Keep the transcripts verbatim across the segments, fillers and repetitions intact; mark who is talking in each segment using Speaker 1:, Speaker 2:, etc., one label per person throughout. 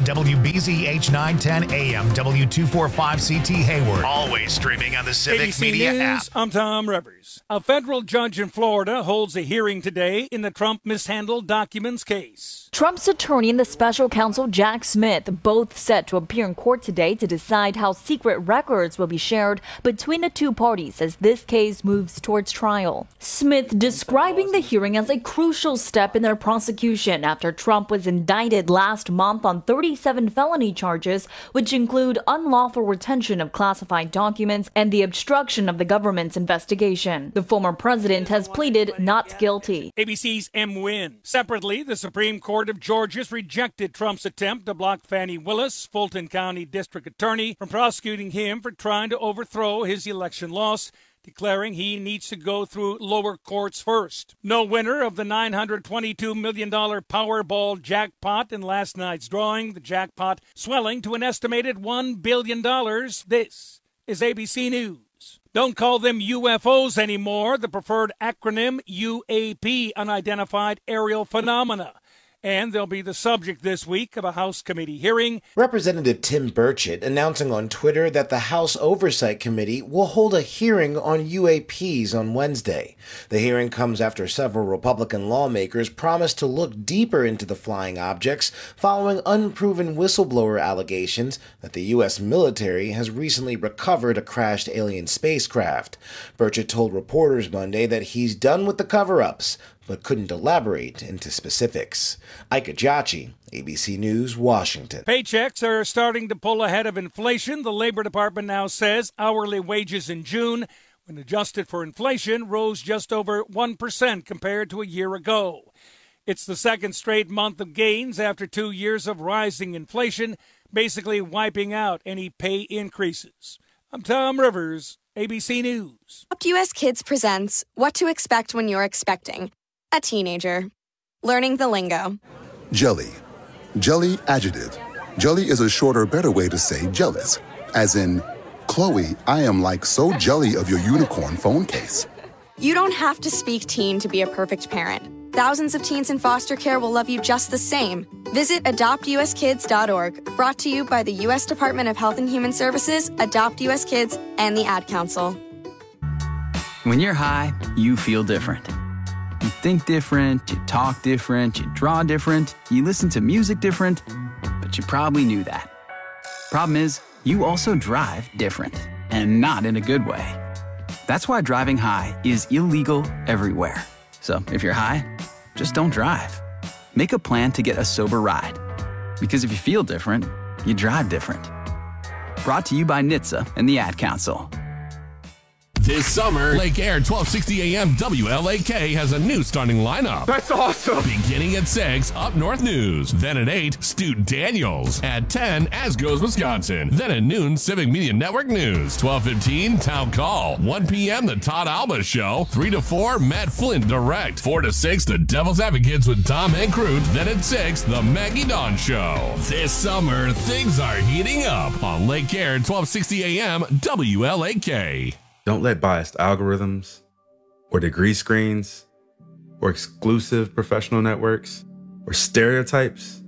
Speaker 1: W B Z H nine ten A M, W two forty-five C T Hayward. Always streaming on the Civic
Speaker 2: A B C
Speaker 1: Media
Speaker 2: News,
Speaker 1: app.
Speaker 2: I'm Tom Rivers. A federal judge in Florida holds a hearing today in the Trump mishandled documents case.
Speaker 3: Trump's attorney and the special counsel Jack Smith both set to appear in court today to decide how secret records will be shared between the two parties as this case moves towards trial. Smith describing the hearing as a crucial step in their prosecution after Trump was indicted last month on thirty-seven felony charges, which include unlawful retention of classified documents and the obstruction of the government's investigation. The former president has pleaded not guilty.
Speaker 2: A B C's M. Wynn. Separately, the Supreme Court of Georgia's rejected Trump's attempt to block Fani Willis, Fulton County District Attorney, from prosecuting him for trying to overthrow his election loss, declaring he needs to go through lower courts first. No winner of the nine hundred twenty-two million dollars Powerball jackpot in last night's drawing, the jackpot swelling to an estimated one billion dollars. This is A B C News. Don't call them U F Os anymore. The preferred acronym, U A P, Unidentified Aerial Phenomena. And they'll be the subject this week of a House committee hearing.
Speaker 4: Representative Tim Burchett announcing on Twitter that the House Oversight Committee will hold a hearing on U A Ps on Wednesday. The hearing comes after several Republican lawmakers promised to look deeper into the flying objects following unproven whistleblower allegations that the U S military has recently recovered a crashed alien spacecraft. Burchett told reporters Monday that he's done with the cover-ups, but couldn't elaborate into specifics. Ike Ajachi, A B C News, Washington.
Speaker 2: Paychecks are starting to pull ahead of inflation. The Labor Department now says hourly wages in June, when adjusted for inflation, rose just over one percent compared to a year ago. It's the second straight month of gains after two years of rising inflation, basically wiping out any pay increases. I'm Tom Rivers, A B C News.
Speaker 5: Adopt U S Kids presents What to Expect When You're Expecting a Teenager. Learning the lingo.
Speaker 6: Jelly. Jelly adjective. Jelly is a shorter, better way to say jealous. As in, Chloe, I am like so jelly of your unicorn phone case.
Speaker 5: You don't have to speak teen to be a perfect parent. Thousands of teens in foster care will love you just the same. Visit adopt u s kids dot org. Brought to you by the U S Department of Health and Human Services, Adopt U S Kids, and the Ad Council.
Speaker 7: When you're high, you feel different. You think different, you talk different, you draw different, you listen to music different, but you probably knew that. Problem is, you also drive different, and not in a good way. That's why driving high is illegal everywhere. So if you're high, just don't drive. Make a plan to get a sober ride. Because if you feel different, you drive different. Brought to you by N H T S A and the Ad Council.
Speaker 8: This summer, Lake Air twelve sixty A M W L A K has a new starting lineup.
Speaker 9: That's awesome!
Speaker 8: Beginning at six, Up North News. Then at eight, Stu Daniels. At ten, As Goes Wisconsin. Then at noon, Civic Media Network News. twelve fifteen, Town Call. one p.m., The Todd Alba Show. three to four, Matt Flint Direct. four to six, The Devil's Advocates with Tom and Crute. Then at six, The Maggie Dawn Show. This summer, things are heating up on Lake Air twelve sixty A M W L A K.
Speaker 10: Don't let biased algorithms or degree screens or exclusive professional networks or stereotypes,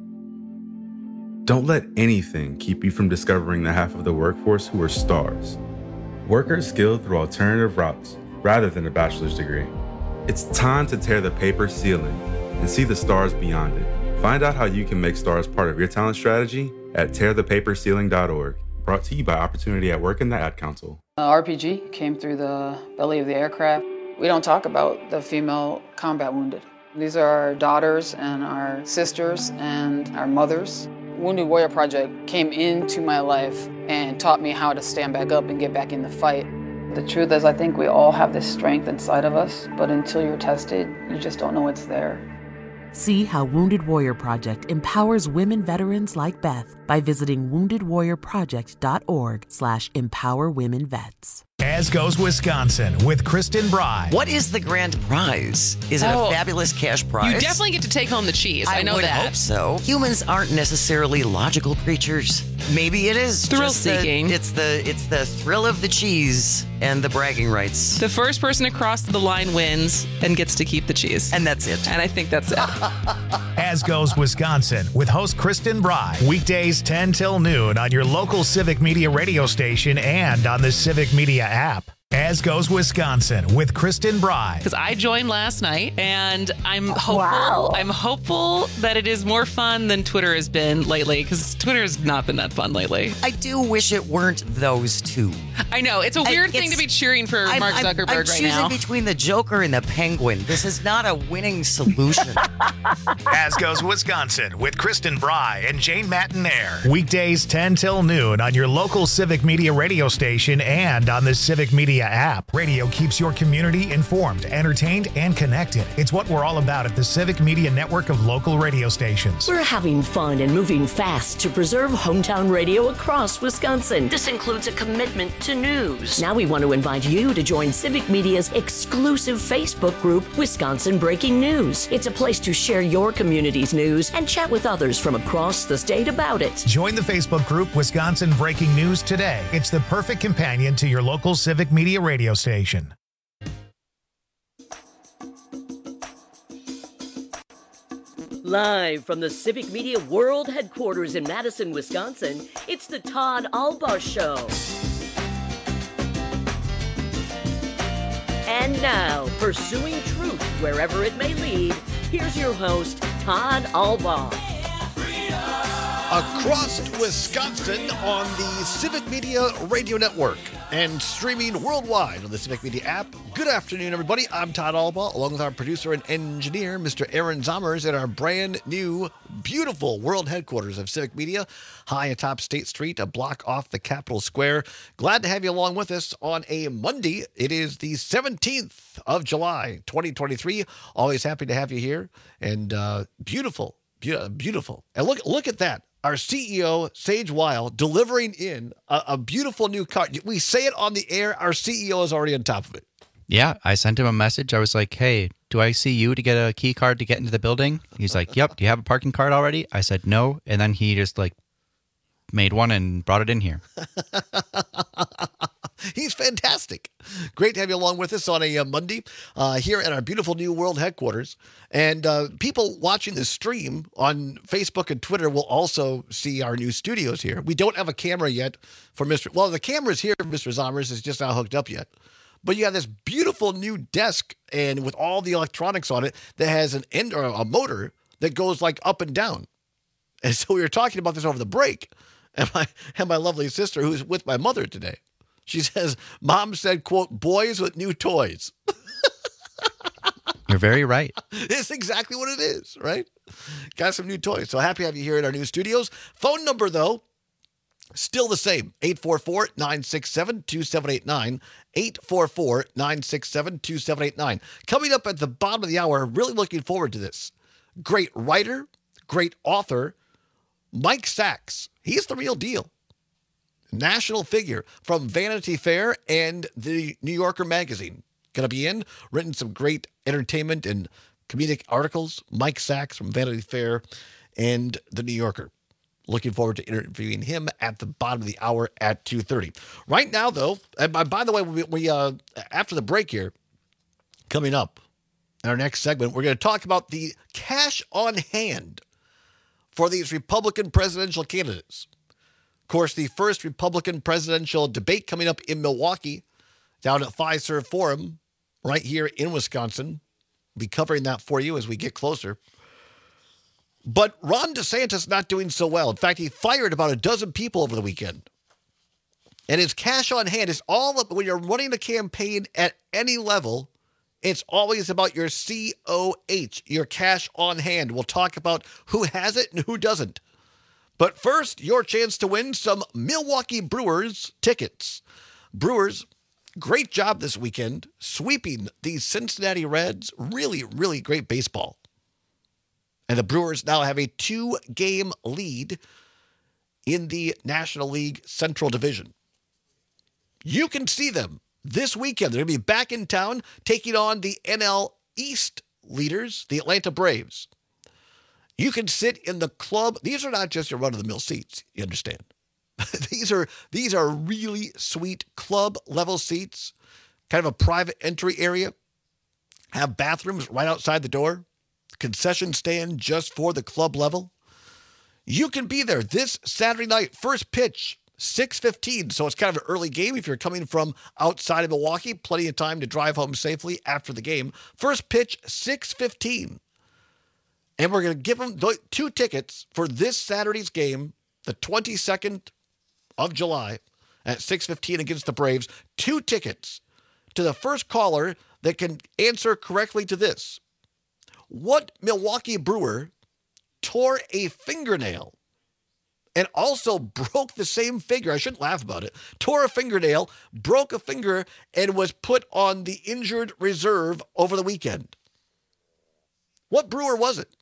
Speaker 10: don't let anything keep you from discovering the half of the workforce who are stars. Workers skilled through alternative routes rather than a bachelor's degree. It's time to tear the paper ceiling and see the stars beyond it. Find out how you can make stars part of your talent strategy at tear the paper ceiling dot org. Brought to you by Opportunity at Work and the Ad Council.
Speaker 11: Uh, R P G came through the belly of the aircraft. We don't talk about the female combat wounded. These are our daughters and our sisters and our mothers. Wounded Warrior Project came into my life and taught me how to stand back up and get back in the fight. The truth is, I think we all have this strength inside of us, but until you're tested, you just don't know it's there.
Speaker 12: See how Wounded Warrior Project empowers women veterans like Beth by visiting wounded warrior project dot org slash empower women vets.
Speaker 1: As Goes Wisconsin with Kristen Bry.
Speaker 13: What is the grand prize? Is it
Speaker 14: Oh,
Speaker 13: a fabulous cash prize?
Speaker 14: You definitely get to take home the cheese. I,
Speaker 13: I
Speaker 14: know
Speaker 13: would
Speaker 14: that.
Speaker 13: hope so. Humans aren't necessarily logical creatures. Maybe it is
Speaker 14: Thrill
Speaker 13: just the-
Speaker 14: seeking.
Speaker 13: it's the it's the thrill of the cheese and the bragging rights.
Speaker 14: The first person across the line wins and gets to keep the cheese.
Speaker 13: And that's it.
Speaker 14: And I think that's it.
Speaker 1: As Goes Wisconsin with host Kristen Bry. Weekdays ten till noon on your local Civic Media radio station and on the Civic Media app. As Goes Wisconsin with Kristen Bry.
Speaker 14: Because I joined last night, and I'm hopeful.
Speaker 3: Wow.
Speaker 14: I'm hopeful that it is more fun than Twitter has been lately. Because Twitter has not been that fun lately.
Speaker 13: I do wish it weren't those two.
Speaker 14: I know it's a weird
Speaker 13: I,
Speaker 14: thing to be cheering for
Speaker 13: I'm,
Speaker 14: Mark
Speaker 13: I'm,
Speaker 14: Zuckerberg
Speaker 13: I'm
Speaker 14: right
Speaker 13: choosing
Speaker 14: now.
Speaker 13: between the Joker and the Penguin. This is not a winning solution.
Speaker 1: As Goes Wisconsin with Kristen Bry and Jane Matinaire. Weekdays ten till noon on your local Civic Media radio station and on the Civic Media app. Radio keeps your community informed, entertained, and connected. It's what we're all about at the Civic Media network of local radio stations.
Speaker 9: We're having fun and moving fast to preserve hometown radio across Wisconsin. This includes a commitment to news. Now we want to invite you to join Civic Media's exclusive Facebook group, Wisconsin Breaking News. It's a place to share your community's news and chat with others from across the state about it.
Speaker 1: Join the Facebook group Wisconsin Breaking News today. It's the perfect companion to your local Civic Media radio station.
Speaker 9: Live from the Civic Media World Headquarters in Madison, Wisconsin, it's the Todd Albaugh Show. And now, pursuing truth wherever it may lead, here's your host, Todd Albaugh.
Speaker 15: Across Wisconsin on the Civic Media Radio Network and streaming worldwide on the Civic Media app. Good afternoon, everybody. I'm Todd Albaugh, along with our producer and engineer, Mister Aaron Zommers, at our brand new, beautiful world headquarters of Civic Media, high atop State Street, a block off the Capitol Square. Glad to have you along with us on a Monday. It is the seventeenth of July, twenty twenty-three. Always happy to have you here. And uh, beautiful, be- beautiful. And look, look at that. Our C E O, Sage Weil, delivering in a, a beautiful new card. We say it on the air. Our C E O is already on top of it.
Speaker 16: Yeah, I sent him a message. I was like, hey, do I see you to get a key card to get into the building? He's like, yep. Do you have a parking card already? I said, no. And then he just like made one and brought it in here.
Speaker 15: He's fantastic. Great to have you along with us on a uh, Monday uh, here at our beautiful new world headquarters. And uh, people watching the stream on Facebook and Twitter will also see our new studios here. We don't have a camera yet for Mister Well, the camera's here, Mister Zommers, is just not hooked up yet. But you have this beautiful new desk and with all the electronics on it that has an end or a motor that goes like up and down. And so we were talking about this over the break. And my, and my lovely sister, who's with my mother today, she says, Mom said, quote, boys with new toys.
Speaker 16: You're very right.
Speaker 15: It's exactly what it is, right? Got some new toys. So happy to have you here in our new studios. Phone number, though, still the same. eight four four, nine six seven, two seven eight nine. eight four four, nine six seven, two seven eight nine. Coming up at the bottom of the hour, really looking forward to this. Great writer, great author, Mike Sachs. He's the real deal. National figure from Vanity Fair and the New Yorker magazine. Going to be in, written some great entertainment and comedic articles. Mike Sachs from Vanity Fair and the New Yorker. Looking forward to interviewing him at the bottom of the hour at two thirty. Right now, though, and by, by the way, we, we uh, after the break here, coming up in our next segment, we're going to talk about the cash on hand for these Republican presidential candidates. Of course, the first Republican presidential debate coming up in Milwaukee, down at Fiserv Forum, right here in Wisconsin. We'll be covering that for you as we get closer. But Ron DeSantis not doing so well. In fact, he fired about a dozen people over the weekend. And his cash on hand is all up. When you're running a campaign at any level, it's always about your C O H, your cash on hand. We'll talk about who has it and who doesn't. But first, your chance to win some Milwaukee Brewers tickets. Brewers, great job this weekend sweeping the Cincinnati Reds. Really, really great baseball. And the Brewers now have a two-game lead in the National League Central Division. You can see them this weekend. They're going to be back in town taking on the N L East leaders, the Atlanta Braves. You can sit in the club. These are not just your run-of-the-mill seats, you understand. these are these are really sweet club-level seats, kind of a private entry area. Have bathrooms right outside the door. concession stand just for the club level. You can be there this Saturday night. First pitch, six fifteen. So it's kind of an early game if you're coming from outside of Milwaukee. Plenty of time to drive home safely after the game. First pitch, six fifteen. And we're going to give them two tickets for this Saturday's game, the twenty-second of July at six fifteen against the Braves. Two tickets to the first caller that can answer correctly to this. What Milwaukee Brewer tore a fingernail and also broke the same finger? I shouldn't laugh about it. Tore a fingernail, broke a finger, and was put on the injured reserve over the weekend. What Brewer was it?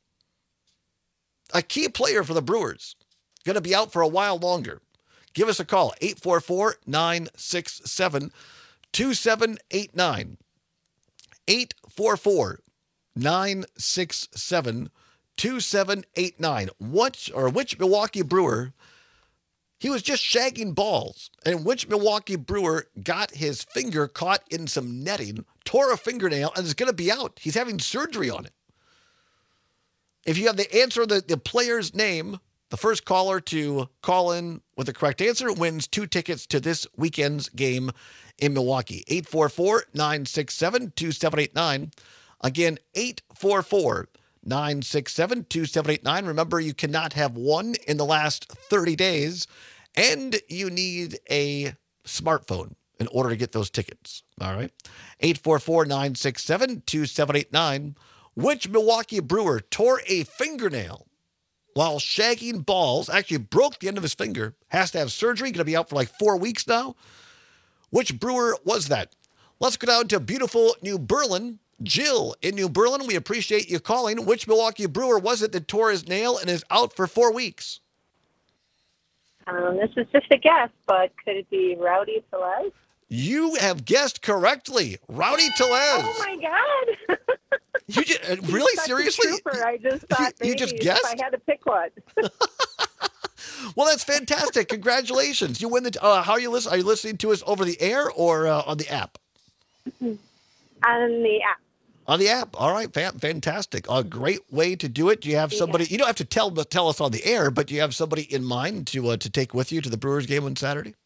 Speaker 15: A key player for the Brewers. Going to be out for a while longer. Give us a call, eight four four, nine six seven, two seven eight nine. eight four four, nine six seven, two seven eight nine. What or which Milwaukee Brewer, he was just shagging balls, and which Milwaukee Brewer got his finger caught in some netting, tore a fingernail, and is going to be out. He's having surgery on it. If you have the answer, the, the player's name, the first caller to call in with the correct answer wins two tickets to this weekend's game in Milwaukee. eight four four, nine six seven, two seven eight nine. Again, eight four four, nine six seven, two seven eight nine. Remember, you cannot have won in the last thirty days, and you need a smartphone in order to get those tickets. All right? eight four four, nine six seven, two seven eight nine. Which Milwaukee Brewer tore a fingernail while shagging balls, actually broke the end of his finger, has to have surgery, going to be out for like four weeks now? Which Brewer was that? Let's go down to beautiful New Berlin. Jill in New Berlin, we appreciate you calling. Which Milwaukee Brewer was it that tore his nail and is out for four weeks?
Speaker 17: Um, this is just a guess, but could it be Rowdy Tellez?
Speaker 15: You have guessed correctly. Rowdy Tellez.
Speaker 17: Oh, my God.
Speaker 15: You just, uh, really? Seriously?
Speaker 17: I just thought
Speaker 15: you, you
Speaker 17: maybe
Speaker 15: just guessed?
Speaker 17: if I had to pick one.
Speaker 15: Well, that's fantastic. Congratulations. You win the... Uh, how are you listening? Are you listening to us over the air or uh, on the app?
Speaker 17: On the app.
Speaker 15: On the app. All right. Fan- fantastic. A great way to do it. Do you have somebody... Yeah. You don't have to tell tell us on the air, but do you have somebody in mind to uh, to take with you to the Brewers game on Saturday?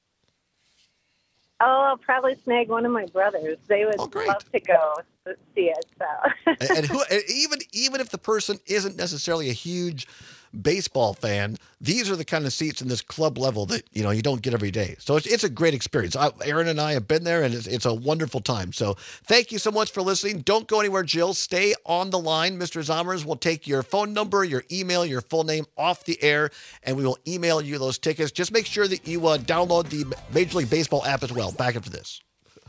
Speaker 17: Oh, I'll probably snag one of my brothers. They would
Speaker 15: oh,
Speaker 17: love to go see it. So,
Speaker 15: and, and who, and even even if the person isn't necessarily a huge baseball fan, these are the kind of seats in this club level that you know you don't get every day. So it's it's a great experience. I, Aaron and I have been there, and it's, it's a wonderful time. So thank you so much for listening. Don't go anywhere, Jill. Stay on the line. Mister Zommers will take your phone number, your email, your full name off the air, and we will email you those tickets. Just make sure that you uh, download the Major League Baseball app as well. Back after this.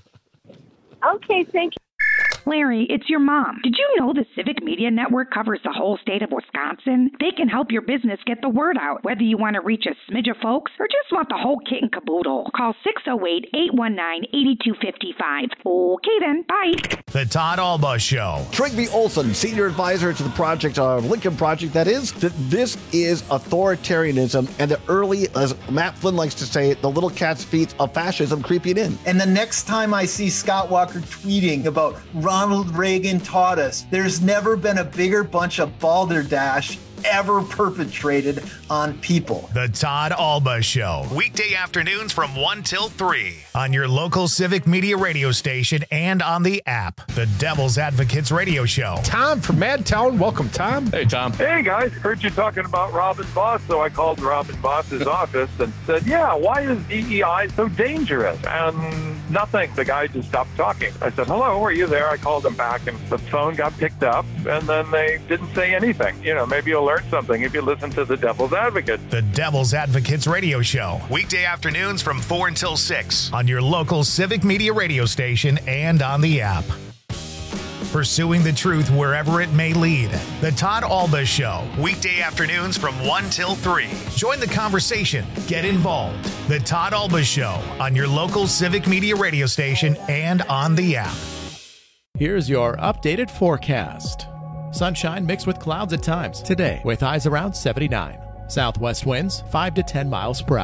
Speaker 17: Okay, thank you.
Speaker 18: Larry, it's your mom. Did you know the Civic Media Network covers the whole state of Wisconsin? They can help your business get the word out, whether you want to reach a smidge of folks or just want the whole kit and caboodle. Call six oh eight, eight one nine, eight two five five. Okay then, bye.
Speaker 1: The Todd Alba Show.
Speaker 15: Trygve Olson, senior advisor to the project, uh, Lincoln Project, that is, that this is authoritarianism and the early, as Matt Flynn likes to say, the little cat's feet of fascism creeping in.
Speaker 19: And the next time I see Scott Walker tweeting about Ronald Reagan taught us, there's never been a bigger bunch of balderdash ever perpetrated on people.
Speaker 1: The Todd Alba Show. Weekday afternoons from one till three on your local Civic Media radio station and on the app. The Devil's Advocates Radio Show.
Speaker 20: Tom from Madtown. Welcome, Tom.
Speaker 21: Hey, Tom. Hey, guys. Heard you talking about Robin Voss, so I called Robin Voss's office and said, yeah, why is D E I so dangerous? And nothing. The guy just stopped talking. I said, hello, are you there? I called him back, and the phone got picked up, and then they didn't say anything. You know, maybe you'll learn something if you listen to the Devil's Advocate.
Speaker 1: The Devil's Advocates Radio Show. Weekday afternoons from four until six on your local Civic Media radio station and on the app. Pursuing the truth wherever it may lead. The Todd Alba Show. Weekday afternoons from one till three. Join the conversation. Get involved. The Todd Alba Show on your local Civic Media radio station and on the app.
Speaker 22: Here's your updated forecast. Sunshine mixed with clouds at times today with highs around seventy-nine. Southwest winds five to ten miles per hour.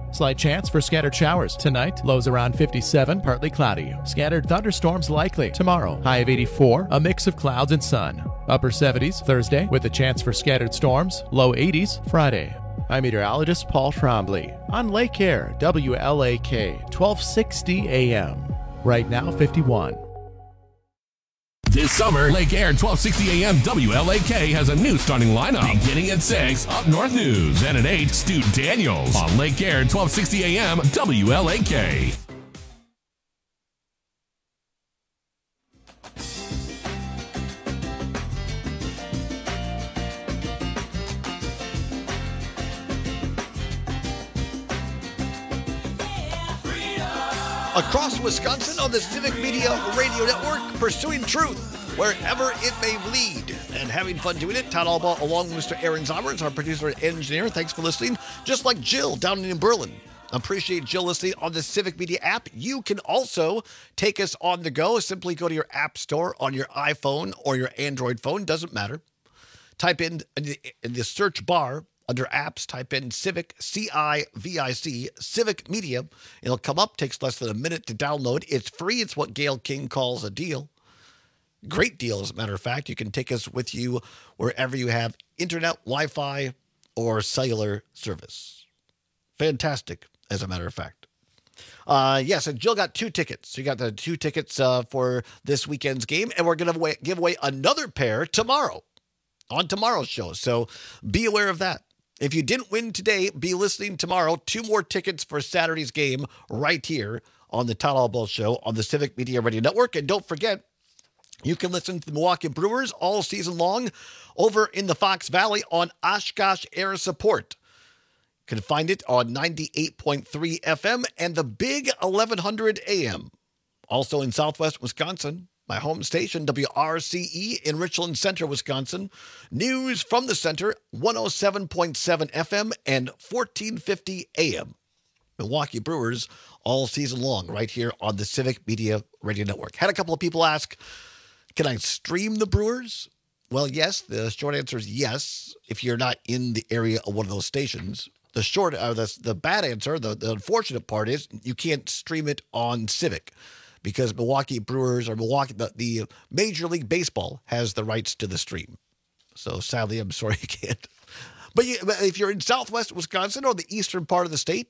Speaker 22: Slight chance for scattered showers. Tonight, lows around fifty-seven, partly cloudy. Scattered thunderstorms likely. Tomorrow, high of eighty-four, a mix of clouds and sun. Upper seventies Thursday with a chance for scattered storms. Low eighties Friday. I'm meteorologist Paul Trombley on Lake Air, W L A K, twelve sixty A M. Right now, fifty-one.
Speaker 8: This summer, Lake Air twelve sixty A M W L A K has a new starting lineup. Beginning at six, Up North News. And at eight, Stu Daniels on Lake Air twelve sixty A M W L A K.
Speaker 15: Across Wisconsin on the Civic Media Radio Network, pursuing truth wherever it may lead and having fun doing it. Todd Albaugh along with Mister Aaron Zomers, our producer and engineer. Thanks for listening. Just like Jill down in Berlin. Appreciate Jill listening on the Civic Media app. You can also take us on the go. Simply go to your app store on your iPhone or your Android phone. Doesn't matter. Type in, in the search bar under apps, type in Civic, C I V I C, Civic Media. It'll come up. Takes less than a minute to download. It's free. It's what Gail King calls a deal. Great deal, as a matter of fact. You can take us with you wherever you have internet, Wi-Fi, or cellular service. Fantastic, as a matter of fact. Uh, yes, and Jill got two tickets. You got the two tickets uh, for this weekend's game, and we're going to give away another pair tomorrow on tomorrow's show. So be aware of that. If you didn't win today, be listening tomorrow. Two more tickets for Saturday's game right here on the Todd Albaugh Show on the Civic Media Radio Network. And don't forget, you can listen to the Milwaukee Brewers all season long over in the Fox Valley on Oshkosh Air Support. You can find it on ninety-eight point three F M and the Big eleven hundred A M. Also in Southwest Wisconsin, my home station, W R C E in Richland Center, Wisconsin. News from the center, one oh seven point seven F M and fourteen fifty A M. Milwaukee Brewers all season long right here on the Civic Media Radio Network. Had a couple of people ask, can I stream the Brewers? Well, yes. The short answer is yes, if you're not in the area of one of those stations. The short, uh, the, the bad answer, the, the unfortunate part is you can't stream it on Civic, because Milwaukee Brewers or Milwaukee, the, the Major League Baseball has the rights to the stream. So sadly, I'm sorry you can't. But, you, but if you're in Southwest Wisconsin or the eastern part of the state,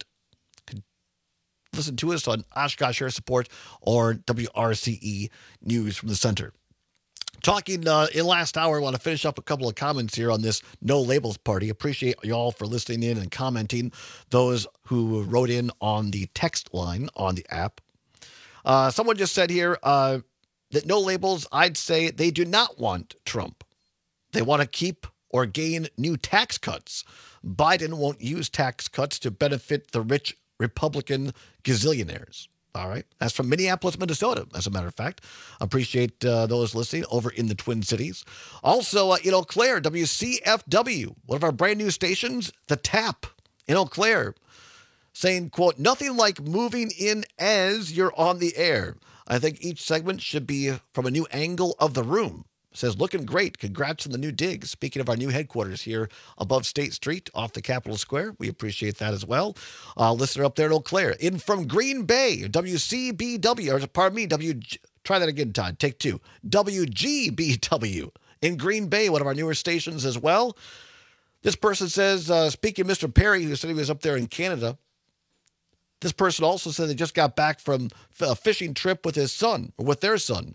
Speaker 15: listen to us on Oshkosh Air Support or W R C E News from the Center. Talking uh, in last hour, I want to finish up a couple of comments here on this No Labels party. Appreciate you all for listening in and commenting, those who wrote in on the text line on the app. Uh, someone just said here uh, that No Labels, I'd say they do not want Trump. They want to keep or gain new tax cuts. Biden won't use tax cuts to benefit the rich Republican gazillionaires. All right. That's from Minneapolis, Minnesota, as a matter of fact. Appreciate uh, those listening over in the Twin Cities. Also, uh, in Eau Claire, W C F W, one of our brand new stations, The Tap in Eau Claire, saying, quote, nothing like moving in as you're on the air. I think each segment should be from a new angle of the room. Says, looking great. Congrats on the new dig. Speaking of our new headquarters here above State Street off the Capitol Square, we appreciate that as well. Uh, listener up there in Eau Claire. In from Green Bay, W C B W, or pardon me, W. Try that again, Todd. Take two. W G B W in Green Bay, one of our newer stations as well. This person says, uh, speaking of Mister Perry, who said he was up there in Canada, this person also said they just got back from a fishing trip with his son, or with their son,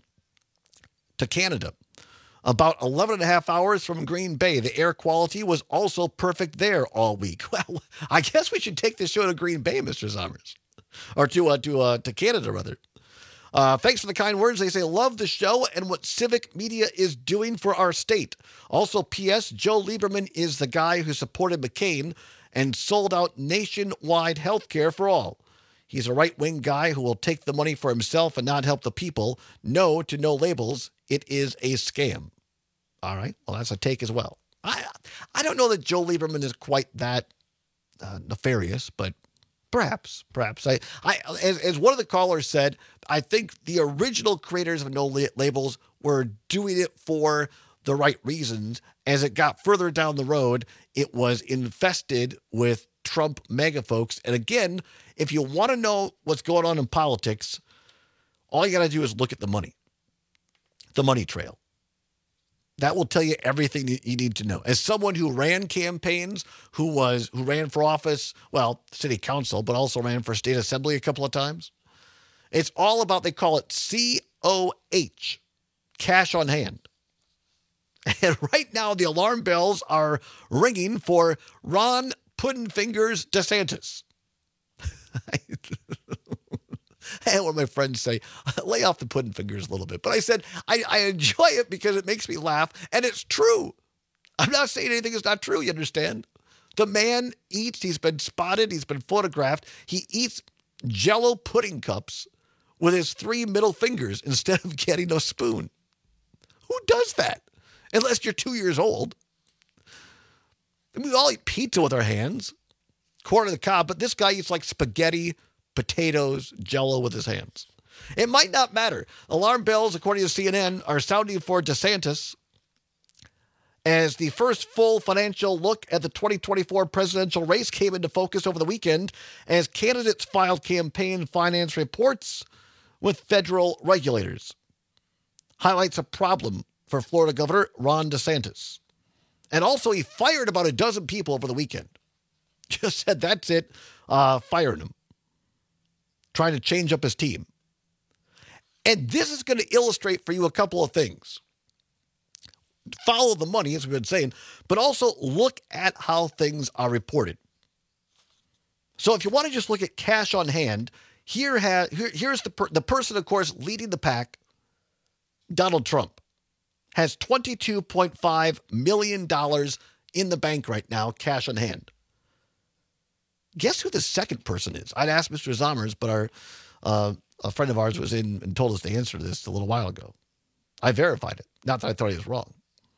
Speaker 15: to Canada. About eleven and a half hours from Green Bay. The air quality was also perfect there all week. Well, I guess we should take this show to Green Bay, Mister Zomers. Or to uh, to uh, to Canada, rather. Uh, thanks for the kind words. They say, love the show and what Civic Media is doing for our state. Also, P S. Joe Lieberman is the guy who supported McCain and sold out nationwide health care for all. He's a right-wing guy who will take the money for himself and not help the people. No to No Labels. It is a scam. All right. Well, that's a take as well. I I don't know that Joe Lieberman is quite that uh, nefarious, but perhaps, perhaps. I, I as, as one of the callers said, I think the original creators of No Labels were doing it for the right reasons. As it got further down the road, it was infested with Trump mega folks. And again, if you want to know what's going on in politics, all you got to do is look at the money, the money trail. That will tell you everything you need to know. As someone who ran campaigns, who was who ran for office, well, city council, but also ran for state assembly a couple of times, it's all about, they call it C O H, cash on hand. And right now, the alarm bells are ringing for Ron Puddinfingers DeSantis. I had one of my friends say, lay off the pudding fingers a little bit. But I said, I, I enjoy it because it makes me laugh. And it's true. I'm not saying anything is not true, you understand? The man eats, he's been spotted, he's been photographed. He eats Jell-O pudding cups with his three middle fingers instead of getting a spoon. Who does that? Unless you're two years old. And we all eat pizza with our hands, corn on the cob, but this guy eats like spaghetti, potatoes, Jell-O with his hands. It might not matter. Alarm bells, according to C N N, are sounding for DeSantis as the first full financial look at the twenty twenty-four presidential race came into focus over the weekend as candidates filed campaign finance reports with federal regulators. Highlights a problem for Florida Governor Ron DeSantis. And also, he fired about a dozen people over the weekend. Just said, that's it, uh, firing them. Trying to change up his team. And this is going to illustrate for you a couple of things. Follow the money, as we've been saying, but also look at how things are reported. So if you want to just look at cash on hand, here, ha- here here's the, per- the person, of course, leading the pack, Donald Trump, has twenty-two point five million dollars in the bank right now, cash on hand. Guess who the second person is? I'd asked Mister Zommers, but our uh, a friend of ours was in and told us the answer to this a little while ago. I verified it. Not that I thought he was wrong.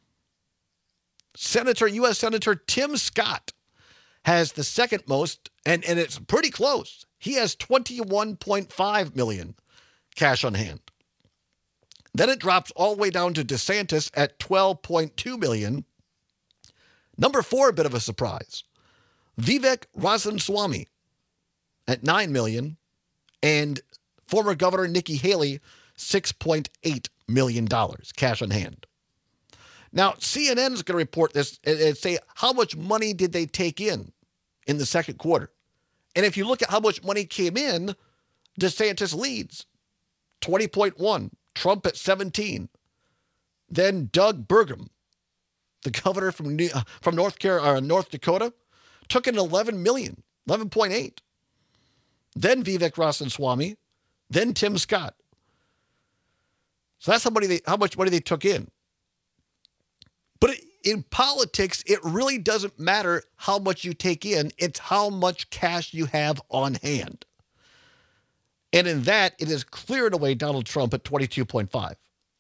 Speaker 15: Senator, U S Senator Tim Scott has the second most, and, and it's pretty close. He has twenty-one point five million dollars cash on hand. Then it drops all the way down to DeSantis at twelve point two million dollars. Number four, a bit of a surprise. Vivek Ramaswamy at nine million dollars and former Governor Nikki Haley, six point eight million dollars cash on hand. Now, C N N is going to report this and say, how much money did they take in in the second quarter? And if you look at how much money came in, DeSantis leads, twenty point one, Trump at seventeen. Then Doug Burgum, the governor from New, uh, from North Carolina, uh, North Dakota, took in eleven million dollars, eleven point eight. Then Vivek Ramaswamy, then Tim Scott. So that's how, money they, how much money they took in. But it, in politics, it really doesn't matter how much you take in. It's how much cash you have on hand. And in that, it is cleared away Donald Trump at twenty-two point five.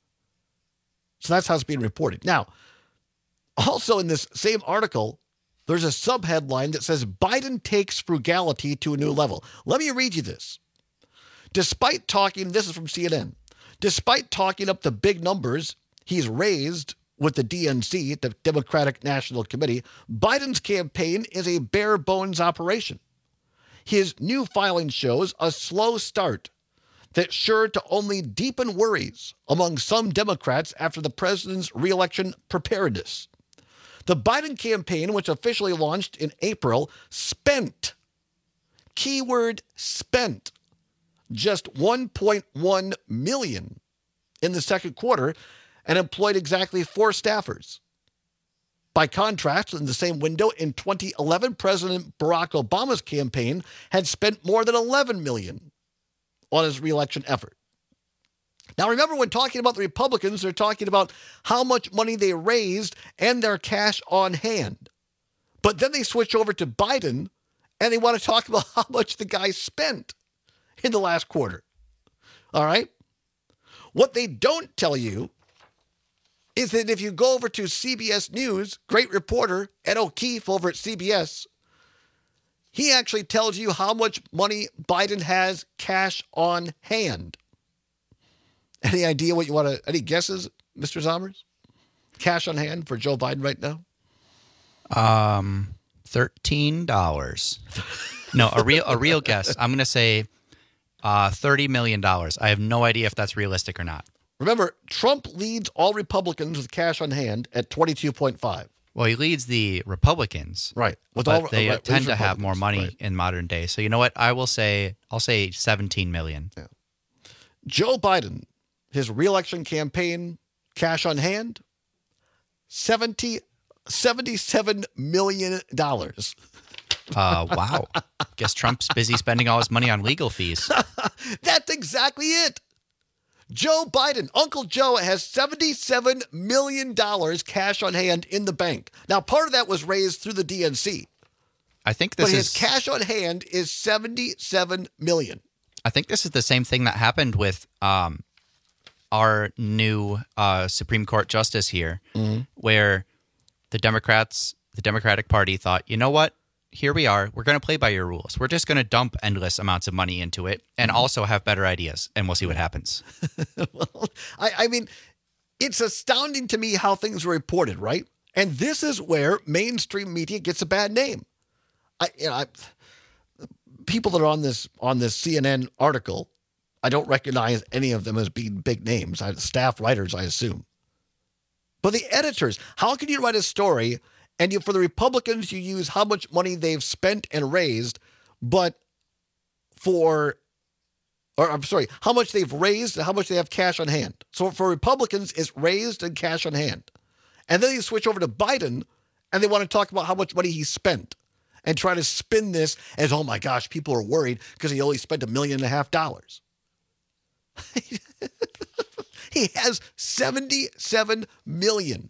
Speaker 15: So that's how it's being reported. Now, also in this same article, there's a subheadline that says, Biden takes frugality to a new level. Let me read you this. Despite talking, this is from C N N, despite talking up the big numbers he's raised with the D N C, the Democratic National Committee, Biden's campaign is a bare bones operation. His new filing shows a slow start that's sure to only deepen worries among some Democrats after the president's reelection preparedness. The Biden campaign, which officially launched in April, spent, keyword spent, just one point one million dollars in the second quarter and employed exactly four staffers. By contrast, in the same window in twenty eleven, President Barack Obama's campaign had spent more than eleven million dollars on his reelection effort. Now, remember, when talking about the Republicans, they're talking about how much money they raised and their cash on hand. But then they switch over to Biden and they want to talk about how much the guy spent in the last quarter. All right? What they don't tell you is that if you go over to C B S News, great reporter Ed O'Keefe over at C B S, he actually tells you how much money Biden has cash on hand. Any idea what you want to, any guesses, Mister Zommers? Cash on hand for Joe Biden right now?
Speaker 16: Um, thirteen dollars. No, a real a real guess. I'm going to say uh, thirty million dollars. I have no idea if that's realistic or not.
Speaker 15: Remember, Trump leads all Republicans with cash on hand at twenty-two point five.
Speaker 16: Well, he leads the Republicans.
Speaker 15: Right. With
Speaker 16: but
Speaker 15: all,
Speaker 16: they
Speaker 15: right,
Speaker 16: tend to have more
Speaker 15: Republicans,
Speaker 16: money
Speaker 15: right.
Speaker 16: in modern day. So you know what? I will say, I'll say seventeen million.
Speaker 15: Yeah. Joe Biden, his reelection campaign, cash on hand, seventy, seventy-seven million dollars.
Speaker 16: Uh, wow. Guess Trump's busy spending all his money on legal fees.
Speaker 15: That's exactly it. Joe Biden, Uncle Joe, has seventy-seven million dollars cash on hand in the bank. Now, part of that was raised through the D N C.
Speaker 16: I think this
Speaker 15: but
Speaker 16: is
Speaker 15: his cash on hand is seventy-seven million dollars.
Speaker 16: I think this is the same thing that happened with um, our new uh, Supreme Court justice here,
Speaker 15: mm-hmm.
Speaker 16: where the Democrats, the Democratic Party thought, you know what? Here we are. We're going to play by your rules. We're just going to dump endless amounts of money into it and also have better ideas, and we'll see what happens.
Speaker 15: well, I, I mean, it's astounding to me how things are reported, right? And this is where mainstream media gets a bad name. I, you know, I, people that are on this on this C N N article, I don't recognize any of them as being big names. I, staff writers, I assume. But the editors, how can you write a story and you, for the Republicans, you use how much money they've spent and raised, but for, or I'm sorry, how much they've raised and how much they have cash on hand. So for Republicans, it's raised and cash on hand. And then you switch over to Biden and they want to talk about how much money he spent and try to spin this as, oh my gosh, people are worried because he only spent a million and a half dollars. He has seventy-seven million.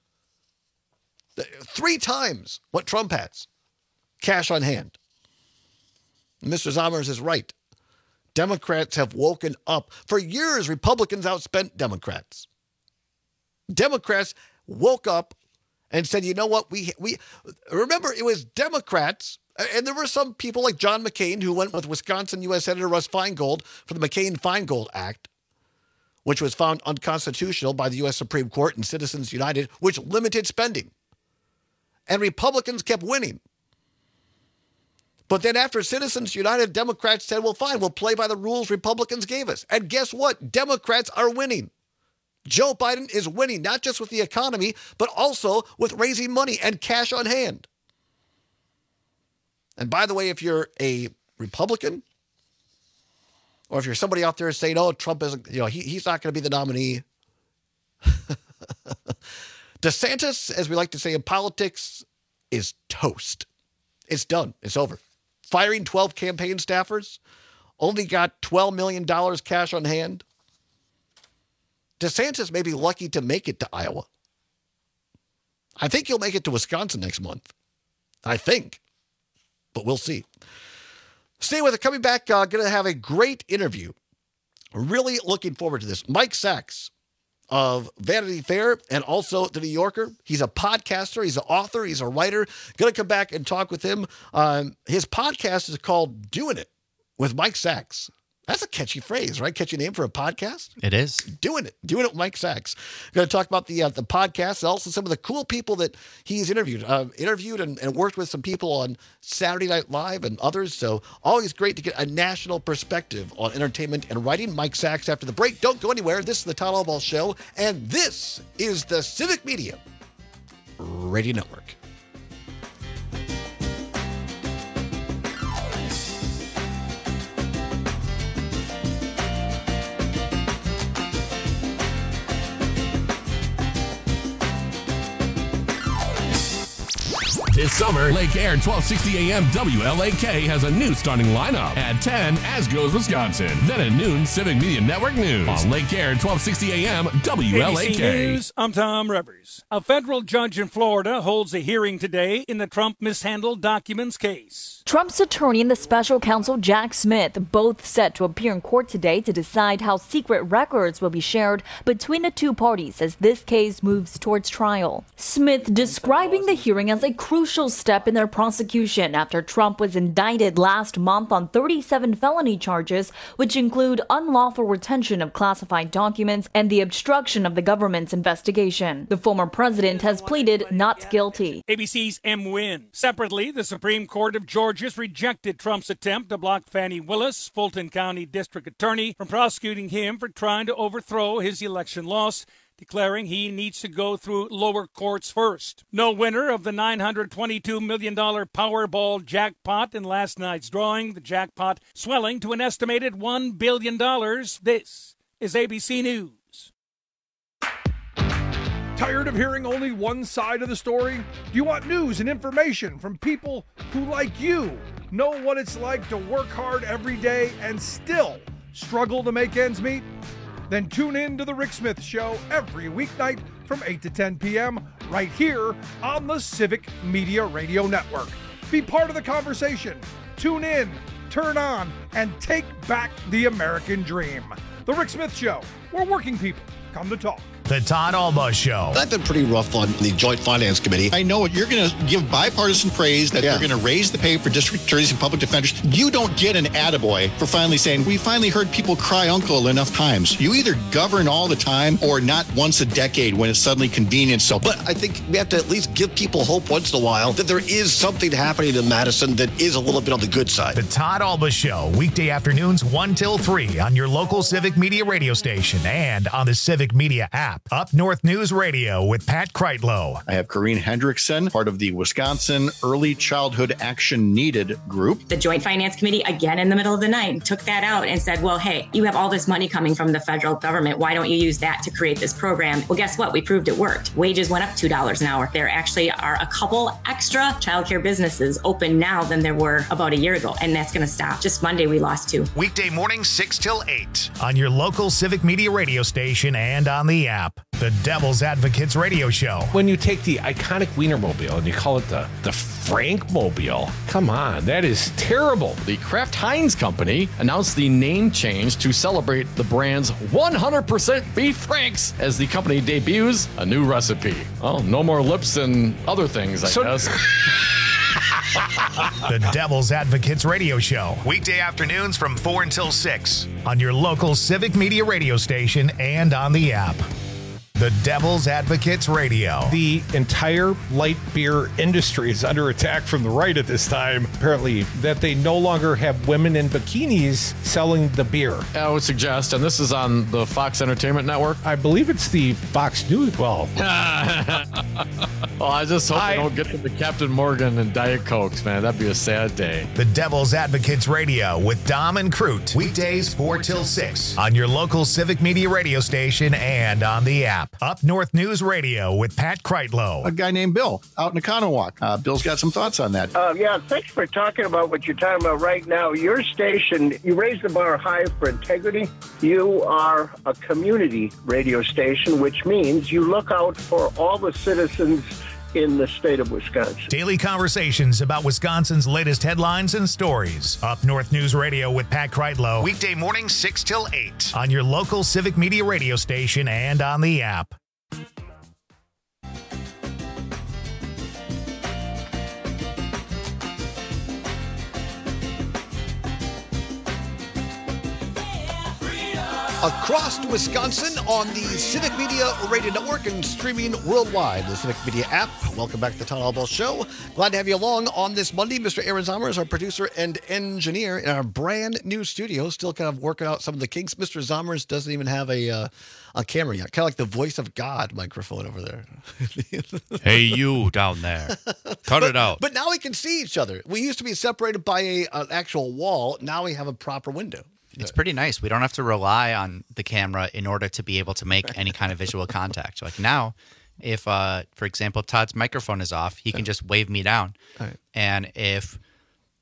Speaker 15: Three times what Trump has. Cash on hand. Mister Zommers is right. Democrats have woken up. For years, Republicans outspent Democrats. Democrats woke up and said, you know what, we we remember it was Democrats, and there were some people like John McCain who went with Wisconsin U S Senator Russ Feingold for the McCain-Feingold Act, which was found unconstitutional by the U S Supreme Court and Citizens United, which limited spending. And Republicans kept winning. But then after Citizens United, Democrats said, well, fine, we'll play by the rules Republicans gave us. And guess what? Democrats are winning. Joe Biden is winning, not just with the economy, but also with raising money and cash on hand. And by the way, if you're a Republican, or if you're somebody out there saying, oh, Trump isn't, you know, he, he's not going to be the nominee. DeSantis, as we like to say in politics, is toast. It's done. It's over. Firing twelve campaign staffers, only got twelve million dollars cash on hand. DeSantis may be lucky to make it to Iowa. I think he'll make it to Wisconsin next month. I think. But we'll see. Stay with it. Coming back, uh, going to have a great interview. Really looking forward to this. Mike Sachs of Vanity Fair and also The New Yorker. He's a podcaster. He's an author. He's a writer. Going to come back and talk with him. Um, his podcast is called Doing It with Mike Sachs. That's a catchy phrase, right? Catchy name for a podcast.
Speaker 16: It is.
Speaker 15: Doing It. Doing It with Mike Sachs. Going to talk about the uh, the podcast and also some of the cool people that he's interviewed. Uh, interviewed and, and worked with some people on Saturday Night Live and others. So always great to get a national perspective on entertainment and writing. Mike Sachs after the break. Don't go anywhere. This is the Todd Albaugh Show, and this is the Civic Media Radio Network.
Speaker 8: This summer, Lake Air twelve sixty A M W L A K has a new starting lineup. At ten, As Goes Wisconsin. Then at noon, Civic Media Network News. On Lake Air twelve sixty A M W L A K.
Speaker 2: A B C News, I'm Tom Revers. A federal judge in Florida holds a hearing today in the Trump mishandled documents case.
Speaker 3: Trump's attorney and the special counsel Jack Smith both set to appear in court today to decide how secret records will be shared between the two parties as this case moves towards trial. Smith describing the hearing as a crucial crucial step in their prosecution after Trump was indicted last month on thirty-seven felony charges, which include unlawful retention of classified documents and the obstruction of the government's investigation. The former president has pleaded not guilty.
Speaker 2: A B C's M. Wynn. Separately, the Supreme Court of Georgia rejected Trump's attempt to block Fani Willis, Fulton County District Attorney, from prosecuting him for trying to overthrow his election loss, declaring he needs to go through lower courts first. No winner of the nine hundred twenty-two million dollars Powerball jackpot in last night's drawing, the jackpot swelling to an estimated one billion dollars. This is A B C News.
Speaker 20: Tired of hearing only one side of the story? Do you want news and information from people who, like you, know what it's like to work hard every day and still struggle to make ends meet? Then tune in to The Rick Smith Show every weeknight from eight to ten p.m. right here on the Civic Media Radio Network. Be part of the conversation. Tune in, turn on, and take back the American dream. The Rick Smith Show, where working people come to talk.
Speaker 1: The Todd Alba Show.
Speaker 15: I've been pretty rough on the Joint Finance Committee.
Speaker 4: I know you're going to give bipartisan praise that
Speaker 15: Yeah.
Speaker 4: they're going to raise the pay for district attorneys and public defenders. You don't get an attaboy for finally saying, we finally heard people cry uncle enough times. You either govern all the time or not once a decade when it's suddenly convenient. So,
Speaker 15: But I think we have to at least give people hope once in a while that there is something happening in Madison that is a little bit on the good side.
Speaker 1: The Todd Alba Show, weekday afternoons one till three on your local Civic Media radio station and on the Civic Media app. Up North News Radio with Pat Kreitlow.
Speaker 4: I have Corrine Hendrickson, part of the Wisconsin Early Childhood Action Needed group.
Speaker 6: The Joint Finance Committee, again in the middle of the night, took that out and said, well, hey, you have all this money coming from the federal government. Why don't you use that to create this program? Well, guess what? We proved it worked. Wages went up two dollars an hour. There actually are a couple extra childcare businesses open now than there were about a year ago, and that's going to stop. Just Monday, we lost two.
Speaker 1: Weekday mornings six till eight on your local Civic Media radio station and on the app. The Devil's Advocates Radio Show.
Speaker 23: When you take the iconic Wienermobile and you call it the, the Frankmobile, come on, that is terrible.
Speaker 24: The Kraft Heinz Company announced the name change to celebrate the brand's one hundred percent beef franks as the company debuts a new recipe. Well, no more lips and other things, I
Speaker 23: So-
Speaker 24: guess.
Speaker 1: The Devil's Advocates Radio Show. Weekday afternoons from four until six on your local Civic Media radio station and on the app. The Devil's Advocates Radio.
Speaker 23: The entire light beer industry is under attack from the right at this time, apparently, that they no longer have women in bikinis selling the beer.
Speaker 24: I would suggest, and this is on the Fox Entertainment Network.
Speaker 23: I believe it's the Fox News. Well,
Speaker 24: well, I just hope
Speaker 23: I-
Speaker 24: they don't get to the Captain Morgan and Diet Cokes, man. That'd be a sad day.
Speaker 1: The Devil's Advocates Radio with Dom and Crute. Weekdays four till six on your local Civic Media radio station and on the app. Up North News Radio with Pat Kreitlow.
Speaker 4: A guy named Bill out in Economowoc. Uh, Bill's got some thoughts on that.
Speaker 25: Uh, yeah, thanks for talking about what you're talking about right now. Your station, you raise the bar high for integrity. You are a community radio station, which means you look out for all the citizens in the state of Wisconsin.
Speaker 1: Daily conversations about Wisconsin's latest headlines and stories. Up North News Radio with Pat Kreitlow. Weekday mornings six till eight on your local Civic Media radio station and on the app.
Speaker 15: Across Wisconsin on the Civic Media Radio Network and streaming worldwide, the Civic Media app. Welcome back to the Todd Alba Show. Glad to have you along on this Monday. Mister Aaron Zomer is our producer and engineer in our brand new studio. Still kind of working out some of the kinks. Mister Zomers doesn't even have a uh, a camera yet. Kind of like the voice of God microphone over there.
Speaker 16: Hey, you down there. Cut
Speaker 15: but,
Speaker 16: it out.
Speaker 15: But now we can see each other. We used to be separated by a, an actual wall. Now we have a proper window.
Speaker 16: It's pretty nice. We don't have to rely on the camera in order to be able to make any kind of visual contact. Like now, if, uh, for example, Todd's microphone is off, he can just wave me down.
Speaker 15: Right.
Speaker 16: And if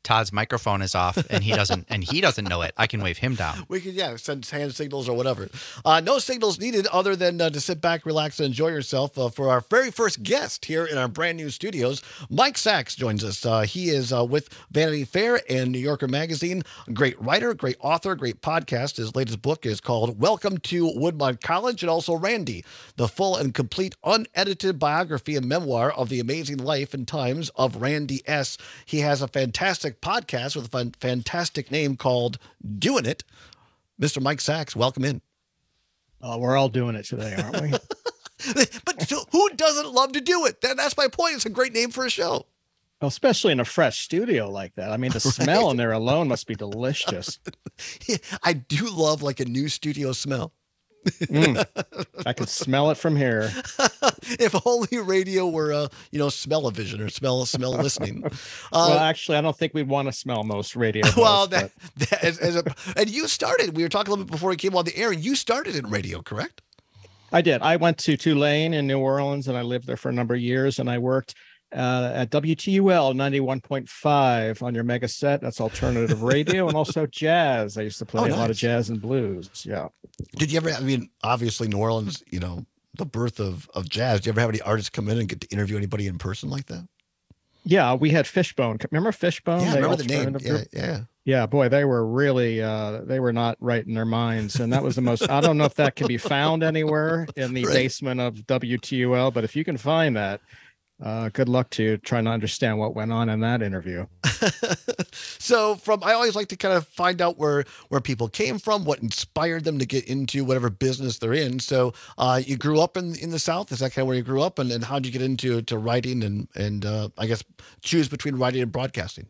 Speaker 16: Todd's microphone is off and he doesn't and he doesn't know it, I can wave him down.
Speaker 15: We could, yeah, send hand signals or whatever. Uh, no signals needed other than uh, to sit back, relax, and enjoy yourself uh, for our very first guest here in our brand new studios. Mike Sachs joins us. Uh, he is uh, with Vanity Fair and New Yorker Magazine. A great writer, great author, great podcast. His latest book is called Welcome to Woodmont College, and also Randy, the full and complete unedited biography and memoir of the amazing life and times of Randy S. He has a fantastic podcast with a fun, fantastic name called Doing It. Mister Mike Sachs, welcome in.
Speaker 5: Uh, we're all doing it today, aren't we?
Speaker 15: But who doesn't love to do it? That, that's my point. It's a great name for a show.
Speaker 5: Well, especially in a fresh studio like that. I mean, the smell in there alone must be delicious.
Speaker 15: Yeah, I do love like a new studio smell.
Speaker 5: Mm, I could smell it from here.
Speaker 15: If only radio were, uh, you know, smell-o-vision or smell smell listening. Uh,
Speaker 5: well, actually, I don't think we'd want to smell most radio.
Speaker 15: Well,
Speaker 5: most,
Speaker 15: that, that as, as a, and you started. We were talking a little bit before we came on the air, and you started in radio, correct?
Speaker 5: I did. I went to Tulane in New Orleans, and I lived there for a number of years, and I worked uh, at W T U L ninety-one point five on your mega set. That's alternative radio and also jazz. I used to play
Speaker 15: Oh,
Speaker 5: a lot of
Speaker 15: nice.
Speaker 5: jazz and blues. Yeah.
Speaker 15: Did you ever? I mean, obviously, New Orleans. You know, the birth of of jazz. Did you ever have any artists come in and get to interview anybody in person like that?
Speaker 5: Yeah, we had Fishbone. Remember Fishbone?
Speaker 15: Yeah, I
Speaker 5: They
Speaker 15: remember the name.
Speaker 5: alternative
Speaker 15: Yeah,
Speaker 5: group?
Speaker 15: yeah.
Speaker 5: Yeah, boy, they were really, uh, they were not right in their minds. And that was the most, I don't know if that can be found anywhere in the
Speaker 15: Right.
Speaker 5: basement of W T U L, but if you can find that, uh, good luck to you trying to understand what went on in that interview.
Speaker 15: So from, I always like to kind of find out where, where people came from, what inspired them to get into whatever business they're in. So uh, you grew up in, in the South. Is that kind of where you grew up? And, and how'd you get into to writing and, and uh, I guess choose between writing and broadcasting?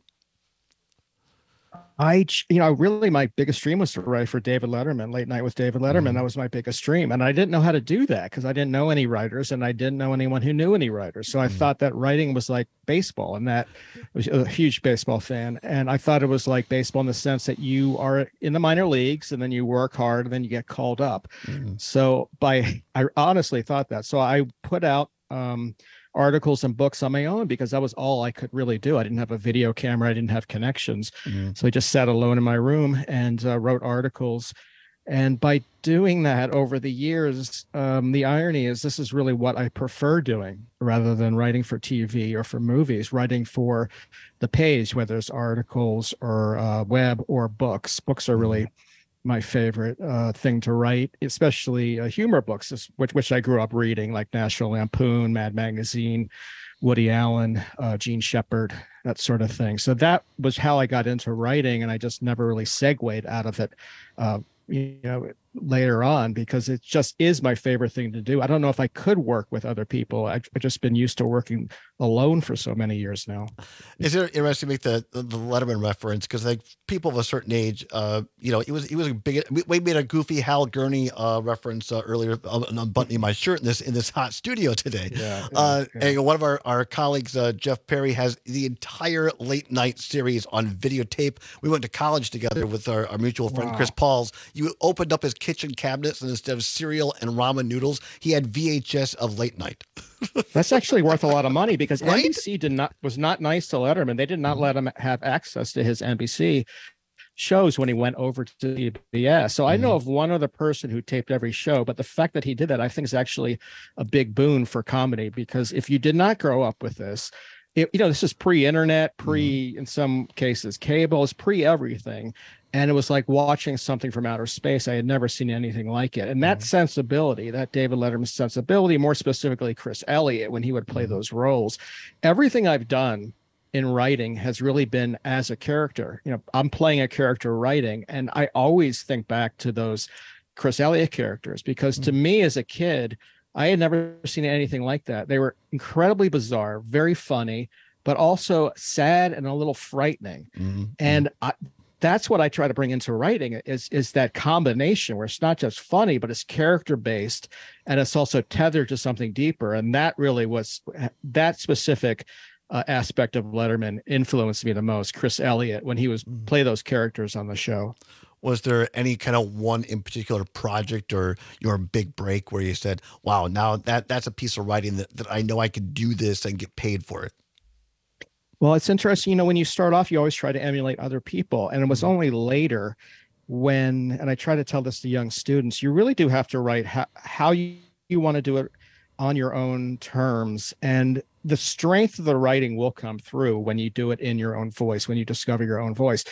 Speaker 5: I, ch- you know, really my biggest dream was to write for David Letterman, Late Night with David Letterman. That was my biggest dream. And I didn't know how to do that because I didn't know any writers and I didn't know anyone who knew any writers. So I thought that writing was like baseball, and that I was a huge baseball fan. And I thought it was like baseball in the sense that you are in the minor leagues and then you work hard and then you get called up. So by, I honestly thought that. So I put out, um, articles and books on my own because that was all I could really do. I didn't have a video camera. I didn't have connections. So I just sat alone in my room and uh, wrote articles. And by doing that over the years, um, the irony is this is really what I prefer doing rather than writing for T V or for movies, writing for the page, whether it's articles or uh, web or books. Books are really my favorite uh, thing to write, especially uh, humor books, is- which, which I grew up reading, like National Lampoon, Mad Magazine, Woody Allen, uh, Gene Shepard, that sort of thing. So that was how I got into writing, and I just never really segued out of it, uh, you know, later on, because it just is my favorite thing to do. I don't know if I could work with other people. I've, I've just been used to working alone for so many years now.
Speaker 15: Is it interesting to make the, the, the Letterman reference? Because like people of a certain age, uh, you know, it was it was a big. We, we made a goofy Hal Gurney uh, reference uh, earlier, uh, unbuttoning my shirt in this in this hot studio today.
Speaker 5: Yeah,
Speaker 15: uh,
Speaker 5: yeah.
Speaker 15: And one of our our colleagues, uh, Jeff Perry, has the entire late night series on videotape. We went to college together with our, our mutual friend
Speaker 5: Wow.
Speaker 15: Chris Pauls. You opened up his kitchen cabinets, and instead of cereal and ramen noodles, he had V H S of Late Night.
Speaker 5: That's actually worth a lot of money because
Speaker 15: Right?
Speaker 5: N B C did not was not nice to Letterman. They did not let him have access to his N B C shows when he went over to C B S. So I know of one other person who taped every show, but the fact that he did that, I think, is actually a big boon for comedy, because if you did not grow up with this, it, you know, this is pre-internet, pre, in some cases, cable, is pre-everything. And it was like watching something from outer space. I had never seen anything like it. And that sensibility, that David Letterman sensibility, more specifically Chris Elliott, when he would play those roles, everything I've done in writing has really been as a character. You know, I'm playing a character writing, and I always think back to those Chris Elliott characters, because to me as a kid, I had never seen anything like that. They were incredibly bizarre, very funny, but also sad and a little frightening. And I, that's what I try to bring into writing is, is that combination where it's not just funny, but it's character based, and it's also tethered to something deeper. And that really was that specific uh, aspect of Letterman influenced me the most. Chris Elliott, when he was play those characters on the show.
Speaker 15: Was there any kind of one in particular project or your big break where you said, wow, now that that's a piece of writing that, that I know I could do this and get paid for it?
Speaker 5: Well, it's interesting. You know, when you start off, you always try to emulate other people. And it was only later when, and I try to tell this to young students, you really do have to write how, how you, you want to do it on your own terms. And the strength of the writing will come through when you do it in your own voice, when you discover your own voice.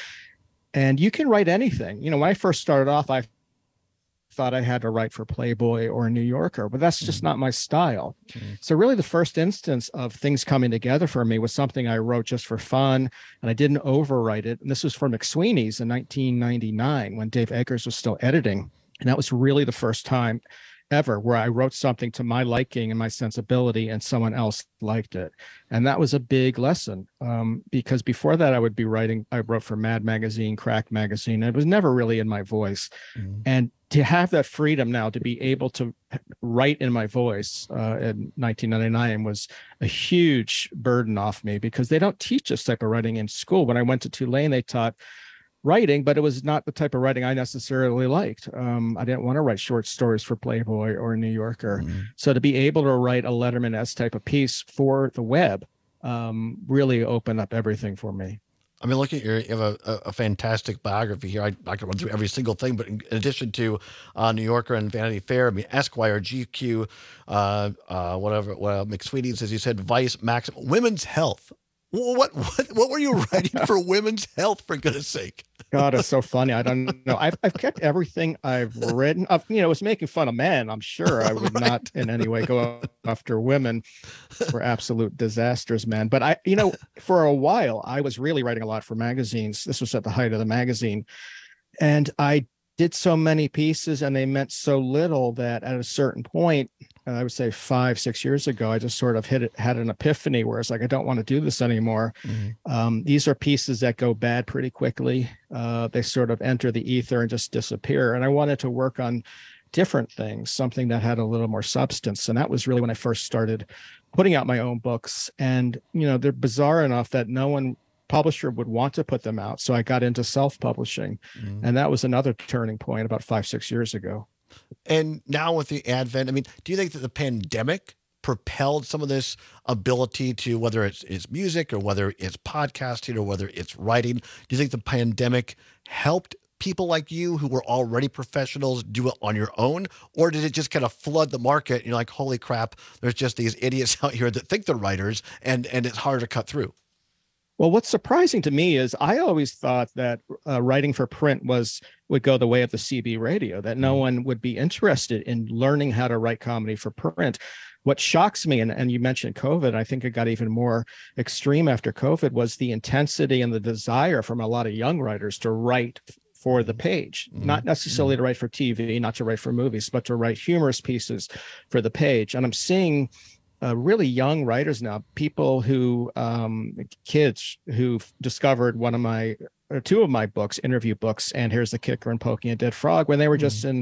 Speaker 5: And you can write anything. You know, when I first started off, I thought I had to write for Playboy or New Yorker, but that's just mm-hmm. not my style. Mm-hmm. So really the first instance of things coming together for me was something I wrote just for fun, and I didn't overwrite it. And this was for McSweeney's in nineteen ninety-nine when Dave Eggers was still editing. And that was really the first time ever where I wrote something to my liking and my sensibility and someone else liked it. And that was a big lesson um, because before that I would be writing, I wrote for Mad Magazine, Crack Magazine. And it was never really in my voice. Mm-hmm. And to have that freedom now to be able to write in my voice uh, in nineteen ninety-nine was a huge burden off me because they don't teach this type of writing in school. When I went to Tulane, they taught writing, but it was not the type of writing I necessarily liked. Um, I didn't want to write short stories for Playboy or New Yorker. Mm-hmm. So to be able to write a Letterman-esque type of piece for the web um, really opened up everything for me.
Speaker 15: I mean, look at your, you have a, a, a fantastic biography here. I, I can run through every single thing, but in, in addition to uh, New Yorker and Vanity Fair, I mean, Esquire, G Q, uh, uh, whatever, well, McSweeney's, as you said, Vice, Maxim, Women's Health. What, what, what were you writing for Women's Health, for goodness sake?
Speaker 5: God, it's so funny. I don't know. I've, I've kept everything I've written. I've, you know, it was making fun of men. I'm sure I would right. not in any way go after women for absolute disasters, man. But I, you know, for a while, I was really writing a lot for magazines. This was at the height of the magazine. And I did so many pieces and they meant so little that at a certain point, I would say five, six years ago, I just sort of hit it, had an epiphany where it's like, I don't want to do this anymore. Mm-hmm. Um, these are pieces that go bad pretty quickly. Uh, they sort of enter the ether and just disappear. And I wanted to work on different things, something that had a little more substance. And that was really when I first started putting out my own books. And, you know, they're bizarre enough that no one publisher would want to put them out. So I got into self-publishing. Mm-hmm. And that was another turning point about five, six years ago.
Speaker 15: And now with the advent, I mean, do you think that the pandemic propelled some of this ability to, whether it's, it's music or whether it's podcasting or whether it's writing, do you think the pandemic helped people like you who were already professionals do it on your own? Or did it just kind of flood the market and you're like, holy crap, there's just these idiots out here that think they're writers and, and it's hard to cut through?
Speaker 5: Well, what's surprising to me is I always thought that uh, writing for print was would go the way of the C B radio, that no one would be interested in learning how to write comedy for print. What shocks me, and, and you mentioned COVID, I think it got even more extreme after COVID, was the intensity and the desire from a lot of young writers to write for the page, mm-hmm. not necessarily to write for T V, not to write for movies, but to write humorous pieces for the page. And I'm seeing Uh, really young writers now, people who, um, kids who've discovered one of my, or two of my books, interview books, and Here's the Kicker and Poking a Dead Frog, when they were just mm. in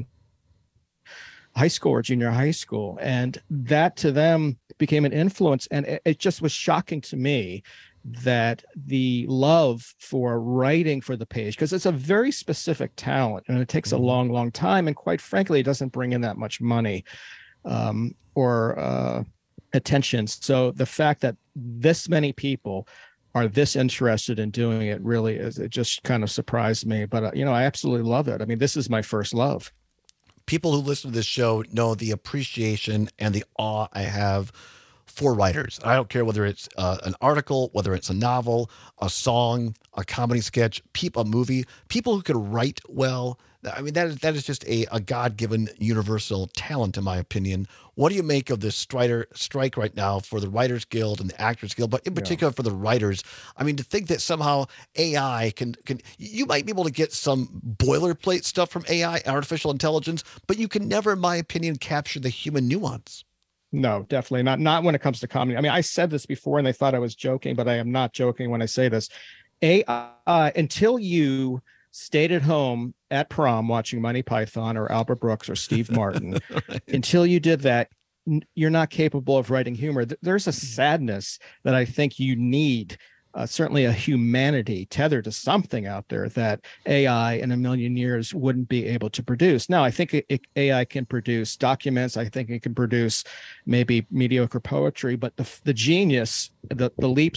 Speaker 5: high school or junior high school. And that to them became an influence. And it, it just was shocking to me that the love for writing for the page, because it's a very specific talent and it takes mm. a long, long time. And quite frankly, it doesn't bring in that much money um, or, uh, attention. So the fact that this many people are this interested in doing it really is, it just kind of surprised me. But, uh, you know, I absolutely love it. I mean, this is my first love.
Speaker 15: People who listen to this show know the appreciation and the awe I have for writers. I don't care whether it's uh, an article, whether it's a novel, a song, a comedy sketch, people, a movie, people who can write well. I mean, that is, that is just a, a God-given universal talent, in my opinion. What do you make of this strider, strike right now for the Writers Guild and the Actors Guild, but in particular yeah. for the writers? I mean, to think that somehow A I can, can, you might be able to get some boilerplate stuff from A I, artificial intelligence, but you can never, in my opinion, capture the human nuance.
Speaker 5: No, definitely not. Not when it comes to comedy. I mean, I said this before and they thought I was joking, but I am not joking when I say this. A I, until you stayed at home at prom watching Monty Python or Albert Brooks or Steve Martin, right. until you did that, you're not capable of writing humor. There's a sadness that I think you need, uh, certainly a humanity tethered to something out there that A I in a million years wouldn't be able to produce. Now, I think it, it, A I can produce documents. I think it can produce maybe mediocre poetry, but the, the genius, the, the leaps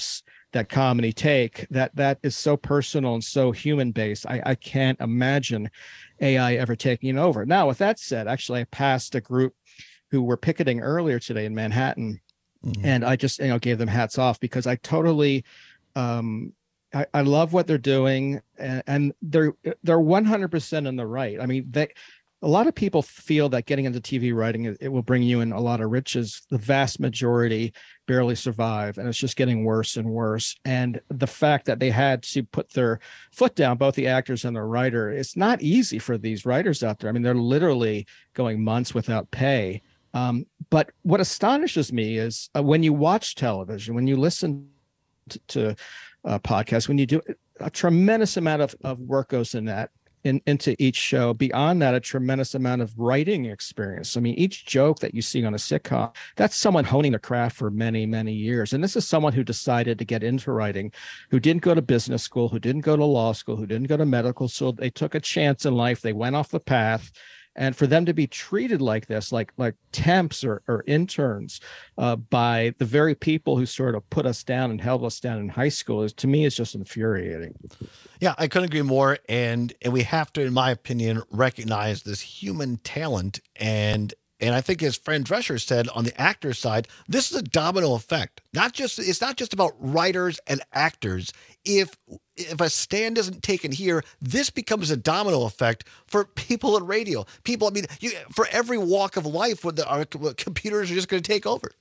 Speaker 5: that comedy take, that that is so personal and so human based. I, I can't imagine A I ever taking over. Now, with that said, actually, I passed a group who were picketing earlier today in Manhattan, mm-hmm. and I just you know gave them hats off because I totally, um, I, I love what they're doing, and, and they're they're one hundred percent in the right. I mean, they. A lot of people feel that getting into T V writing, it will bring you in a lot of riches. The vast majority barely survive, and it's just getting worse and worse. And the fact that they had to put their foot down, both the actors and the writer, it's not easy for these writers out there. I mean, they're literally going months without pay. Um, but what astonishes me is uh, when you watch television, when you listen to, to uh, podcasts, when you do a tremendous amount of, of work goes in that. In, into each show. Beyond that, a tremendous amount of writing experience. I mean, each joke that you see on a sitcom, that's someone honing their craft for many, many years. And this is someone who decided to get into writing, who didn't go to business school, who didn't go to law school, who didn't go to medical school. They took a chance in life. They went off the path. And for them to be treated like this, like like temps or, or interns uh, by the very people who sort of put us down and held us down in high school, is to me, is just infuriating.
Speaker 15: Yeah, I couldn't agree more. And and we have to, in my opinion, recognize this human talent. And and I think, as Fran Drescher said, on the actor side, this is a domino effect. Not just it's not just about writers and actors. If if a stand isn't taken here, this becomes a domino effect for people in radio. People, I mean, you, for every walk of life, when the our computers are just going to take over.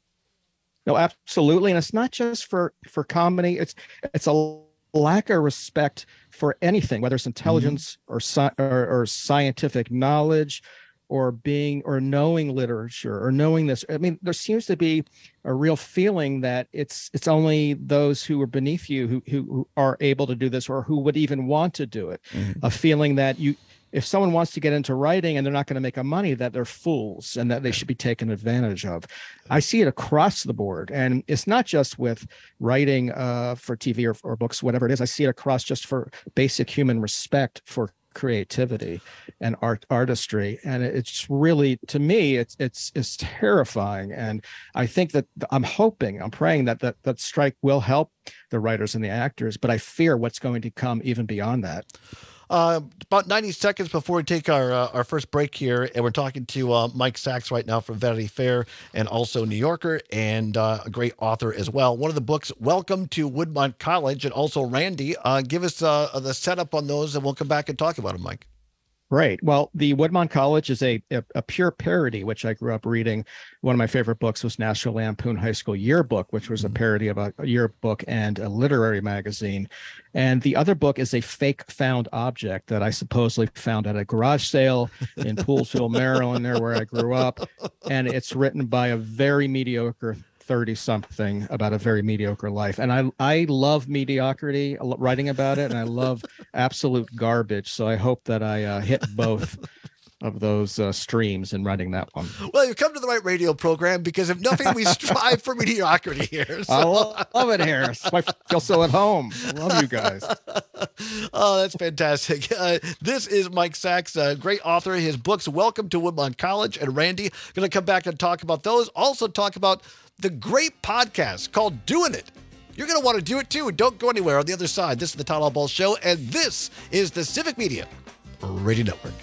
Speaker 5: No, absolutely, and it's not just for for comedy. It's it's a lack of respect for anything, whether it's intelligence mm-hmm. or, sci- or or scientific knowledge, or being or knowing literature or knowing this. I mean, there seems to be a real feeling that it's it's only those who are beneath you who who, who are able to do this, or who would even want to do it. Mm-hmm. A feeling that you, if someone wants to get into writing and they're not going to make a money, that they're fools and that they should be taken advantage of. I see it across the board, and it's not just with writing uh, for T V or, or books, whatever it is. I see it across just for basic human respect for creativity and art artistry, and it's really, to me, it's it's it's terrifying. And I think that I'm hoping, I'm praying that that that strike will help the writers and the actors, but I fear what's going to come even beyond that.
Speaker 15: Uh, about ninety seconds before we take our uh, our first break here, and we're talking to uh, Mike Sachs right now from Vanity Fair and also New Yorker, and uh, a great author as well. One of the books, Welcome to Woodmont College, and also Randy. Uh, give us uh, the setup on those, and we'll come back and talk about them, Mike.
Speaker 5: Right. Well, the Woodmont College is a, a a pure parody, which I grew up reading. One of my favorite books was National Lampoon High School Yearbook, which was a parody of a, a yearbook and a literary magazine. And the other book is a fake found object that I supposedly found at a garage sale in Poolsville, Maryland, there where I grew up. And it's written by a very mediocre thirty-something about a very mediocre life. And I I love mediocrity, writing about it, and I love absolute garbage. So I hope that I uh, hit both of those uh, streams in writing that one.
Speaker 15: Well, you've come to the right radio program, because if nothing, we strive for mediocrity here. So.
Speaker 5: I love, love it here. I feel so at home. I love you guys.
Speaker 15: Oh, that's fantastic. Uh, this is Mike Sachs, a great author. His books, Welcome to Woodmont College, and Randy, going to come back and talk about those. Also talk about the great podcast called Doing It. You're going to want to do it too. Don't go anywhere. On the other side, this is the Todd Ball Show, and this is the Civic Media Radio Network.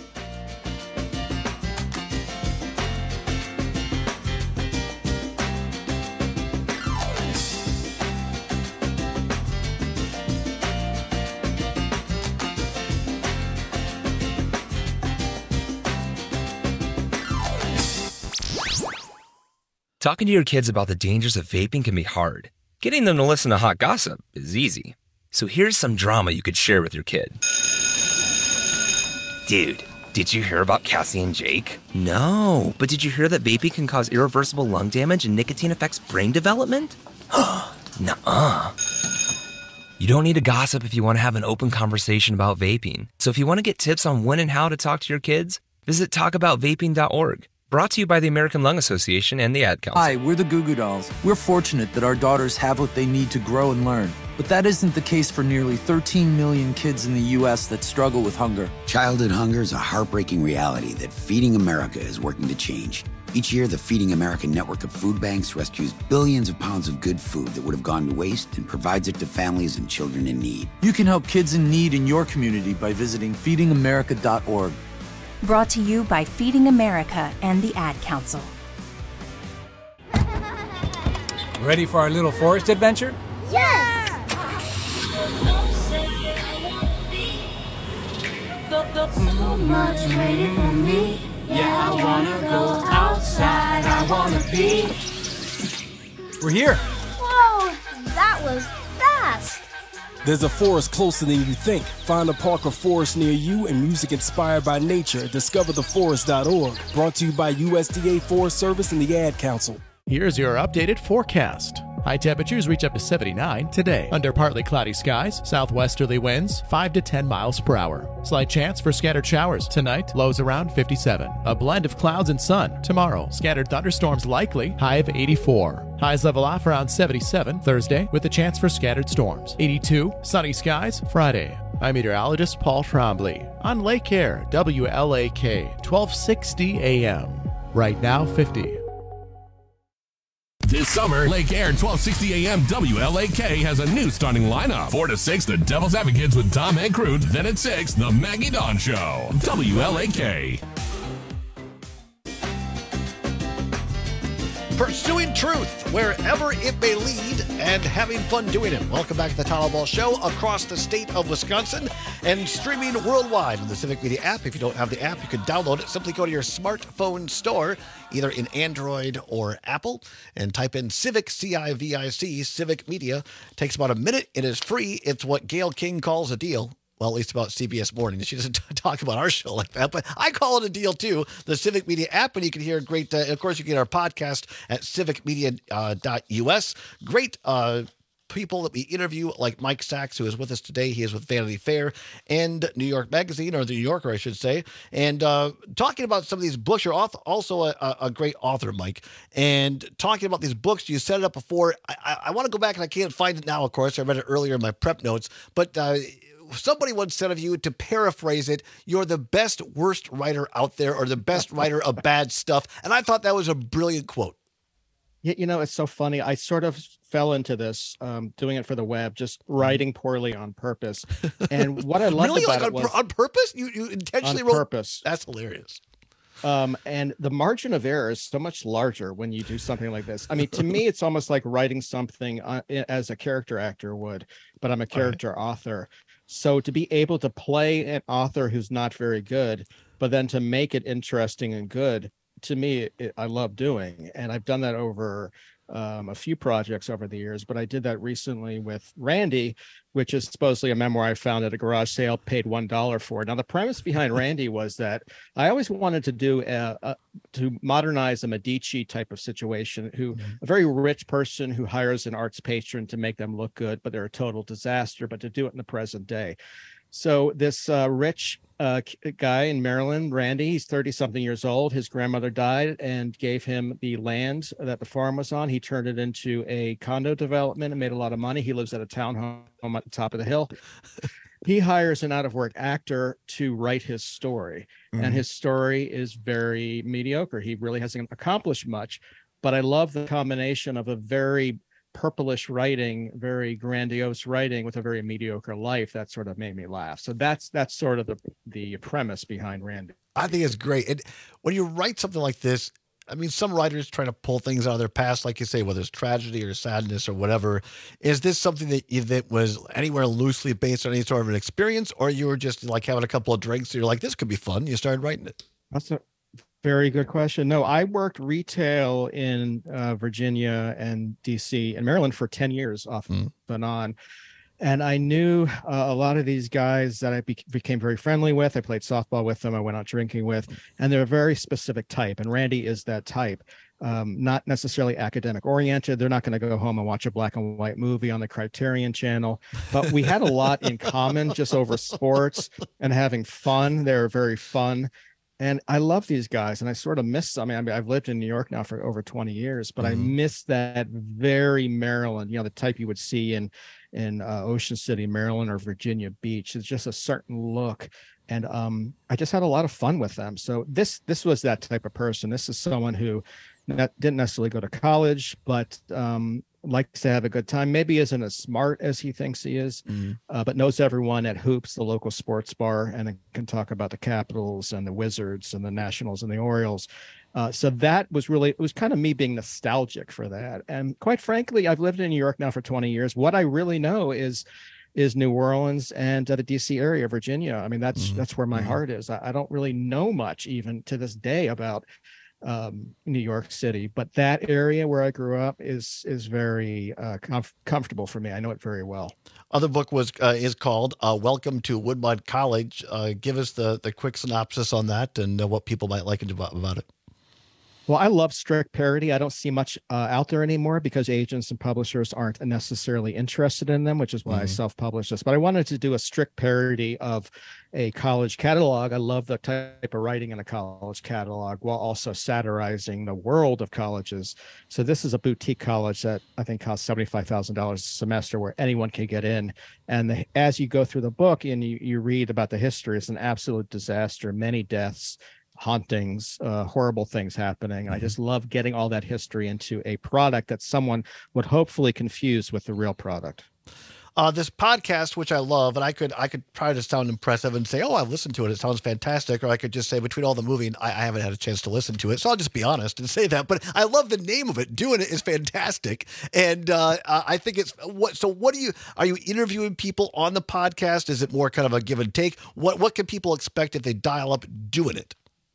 Speaker 7: Talking to your kids about the dangers of vaping can be hard. Getting them to listen to hot gossip is easy. So here's some drama you could share with your kid. Dude, did you hear about Cassie and Jake? No, but did you hear that vaping can cause irreversible lung damage and nicotine affects brain development? Nuh-uh. You don't need to gossip if you want to have an open conversation about vaping. So if you want to get tips on when and how to talk to your kids, visit talk about vaping dot org. Brought to you by the American Lung Association and the Ad Council.
Speaker 10: Hi, we're the Goo Goo Dolls. We're fortunate that our daughters have what they need to grow and learn. But that isn't the case for nearly thirteen million kids in the U S that struggle with hunger.
Speaker 11: Childhood hunger is a heartbreaking reality that Feeding America is working to change.
Speaker 9: Each year, the Feeding America network of food banks rescues billions of pounds of good food that would have gone to waste and provides it to families and children in need.
Speaker 10: You can help kids in need in your community by visiting feeding america dot org.
Speaker 11: Brought to you by Feeding America and the Ad Council.
Speaker 12: Ready for our little forest adventure?
Speaker 13: Yes! So much waiting for me. Yeah, I wanna go outside. I wanna be.
Speaker 12: We're here.
Speaker 13: Whoa, that was fast.
Speaker 14: There's a forest closer than you think. Find a park or forest near you and music inspired by nature. discover the forest dot org. Brought to you by U S D A Forest Service and the Ad Council.
Speaker 22: Here's your updated forecast. High temperatures reach up to seventy-nine today. Under partly cloudy skies, southwesterly winds five to ten miles per hour. Slight chance for scattered showers tonight, lows around fifty-seven. A blend of clouds and sun tomorrow. Scattered thunderstorms likely, high of eighty-four. Highs level off around seventy-seven Thursday with a chance for scattered storms. eighty-two, sunny skies Friday. I'm meteorologist Paul Trombley on Lake Air, W L A K, twelve sixty A M. Right now, fifty.
Speaker 8: This summer, Lake Air twelve sixty A M W L A K has a new starting lineup. four to six, the Devil's Advocates with Tom Ankroot. Then at six, the Maggie Dawn Show. W L A K.
Speaker 15: Pursuing truth wherever it may lead and having fun doing it. Welcome back to the Todd Ball Show across the state of Wisconsin and streaming worldwide in the Civic Media app. If you don't have the app, you can download it. Simply go to your smartphone store, either in Android or Apple, and type in Civic, C I V I C, Civic Media. It takes about a minute. It is free. It's what Gayle King calls a deal. Well, at least about C B S Morning. She doesn't talk about our show like that, but I call it a deal too. The Civic Media app, and you can hear great, uh, of course, you can get our podcast at civic media dot U S. Great uh, people that we interview, like Mike Sachs, who is with us today. He is with Vanity Fair and New York Magazine, or The New Yorker, I should say. And uh, talking about some of these books, you're also a, a great author, Mike. And talking about these books, you set it up before. I, I, I want to go back, and I can't find it now, of course. I read it earlier in my prep notes, but uh, somebody once said of you, to paraphrase it, you're the best worst writer out there, or the best writer of bad stuff. And I thought that was a brilliant quote.
Speaker 5: Yeah, you know, it's so funny. I sort of fell into this, um, doing it for the web, just writing poorly on purpose. And what I loved
Speaker 15: really?
Speaker 5: about
Speaker 15: like
Speaker 5: it
Speaker 15: on,
Speaker 5: was
Speaker 15: on purpose. You you intentionally
Speaker 5: on
Speaker 15: wrote
Speaker 5: purpose.
Speaker 15: That's hilarious.
Speaker 5: Um, and the margin of error is so much larger when you do something like this. I mean, to me, it's almost like writing something uh, as a character actor would, but I'm a character right. author. So to be able to play an author who's not very good, but then to make it interesting and good, to me, it, I love doing. And I've done that over um, a few projects over the years, but I did that recently with Randy, which is supposedly a memoir I found at a garage sale, paid one dollar for. Now, the premise behind Randy was that I always wanted to do a, a, to modernize a Medici type of situation, who mm-hmm. a very rich person who hires an arts patron to make them look good, but they're a total disaster, but to do it in the present day. So this uh, rich uh, guy in Maryland, Randy, he's thirty something years old. His grandmother died and gave him the land that the farm was on. He turned it into a condo development and made a lot of money. He lives at a townhome at the top of the hill. He hires an out-of-work actor to write his story. Mm-hmm. And his story is very mediocre. He really hasn't accomplished much. But I love the combination of a very purplish writing, very grandiose writing with a very mediocre life. That sort of made me laugh. So that's that's sort of the the premise behind Randy.
Speaker 15: I think it's great. And when you write something like this, I mean, some writers try to pull things out of their past, like you say, whether it's tragedy or sadness or whatever. Is this something that you, that was anywhere loosely based on any sort of an experience, or you were just like having a couple of drinks, and you're like, this could be fun, you started writing it?
Speaker 5: That's a very good question. No, I worked retail in uh, Virginia and D C and Maryland for ten years off mm. and on. And I knew uh, a lot of these guys that I be- became very friendly with. I played softball with them. I went out drinking with, and they're a very specific type. And Randy is that type, um, not necessarily academic oriented. They're not going to go home and watch a black and white movie on the Criterion Channel. But we had a lot in common just over sports and having fun. They're very fun. And I love these guys, and I sort of miss, I mean, I mean, I've lived in New York now for over twenty years, but mm-hmm. I miss that very Maryland, you know, the type you would see in, in uh, Ocean City, Maryland, or Virginia Beach. It's just a certain look. And um, I just had a lot of fun with them. So this this was that type of person. This is someone who not, didn't necessarily go to college, but um, likes to have a good time. Maybe isn't as smart as he thinks he is, mm-hmm. uh, but knows everyone at Hoops, the local sports bar, and can talk about the Capitals and the Wizards and the Nationals and the Orioles. Uh, so that was really, it was kind of me being nostalgic for that. And quite frankly, I've lived in New York now for twenty years. What I really know is is New Orleans and uh, the D C area, Virginia. I mean, that's mm-hmm. that's where my mm-hmm. heart is. I, I don't really know much even to this day about um, New York City, but that area where I grew up is is very uh, comf- comfortable for me. I know it very well.
Speaker 15: Other book was uh, is called uh, Welcome to Woodmont College. Uh, give us the the quick synopsis on that and uh, what people might like about, about it.
Speaker 5: Well, I love strict parody. I don't see much uh, out there anymore because agents and publishers aren't necessarily interested in them, which is why mm-hmm. I self-published this. But I wanted to do a strict parody of a college catalog. I love the type of writing in a college catalog while also satirizing the world of colleges. So this is a boutique college that I think costs seventy-five thousand dollars a semester where anyone can get in. And the, as you go through the book and you, you read about the history, it's an absolute disaster, many deaths, hauntings, uh, horrible things happening. Mm-hmm. I just love getting all that history into a product that someone would hopefully confuse with the real product.
Speaker 15: Uh, this podcast, which I love, and I could I could try to sound impressive and say, oh, I've listened to it. It sounds fantastic. Or I could just say between all the moving, I, I haven't had a chance to listen to it. So I'll just be honest and say that. But I love the name of it. Doing It is fantastic. And uh, I think it's what. So what do you, are you interviewing people on the podcast? Is it more kind of a give and take? What, what can people expect if they dial up Doing It?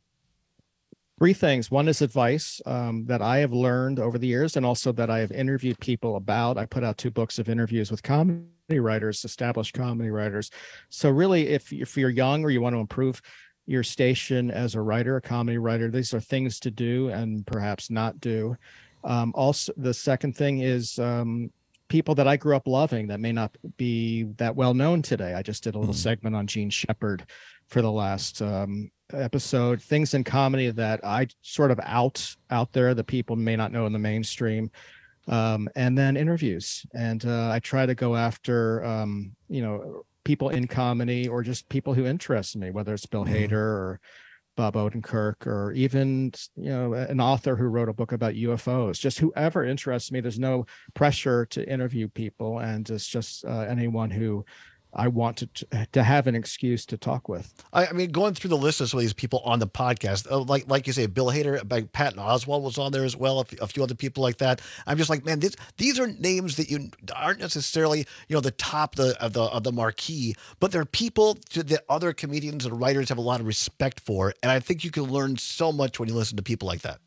Speaker 5: Three things. One is advice um, that I have learned over the years and also that I have interviewed people about. I put out two books of interviews with comedy writers, established comedy writers. So really, if, if you're young or you want to improve your station as a writer, a comedy writer, these are things to do and perhaps not do. Um, also, the second thing is um, people that I grew up loving that may not be that well known today. I just did a little mm. segment on Gene Shepard for the last um, episode, things in comedy that I sort of out out there that people may not know in the mainstream, um, and then interviews. And uh, I try to go after, um, you know, people in comedy or just people who interest me, whether it's Bill mm-hmm. Hader or Bob Odenkirk or even, you know, an author who wrote a book about U F Os, just whoever interests me. There's no pressure to interview people, and it's just uh, anyone who I want to to have an excuse to talk with.
Speaker 15: I, I mean, going through the list of some of these people on the podcast, uh, like like you say, Bill Hader, like Patton Oswalt was on there as well, a few, a few other people like that. I'm just like, man, this, these are names that you aren't necessarily, you know, the top the, of the of the marquee, but they're people to, that other comedians and writers have a lot of respect for, and I think you can learn so much when you listen to people like that.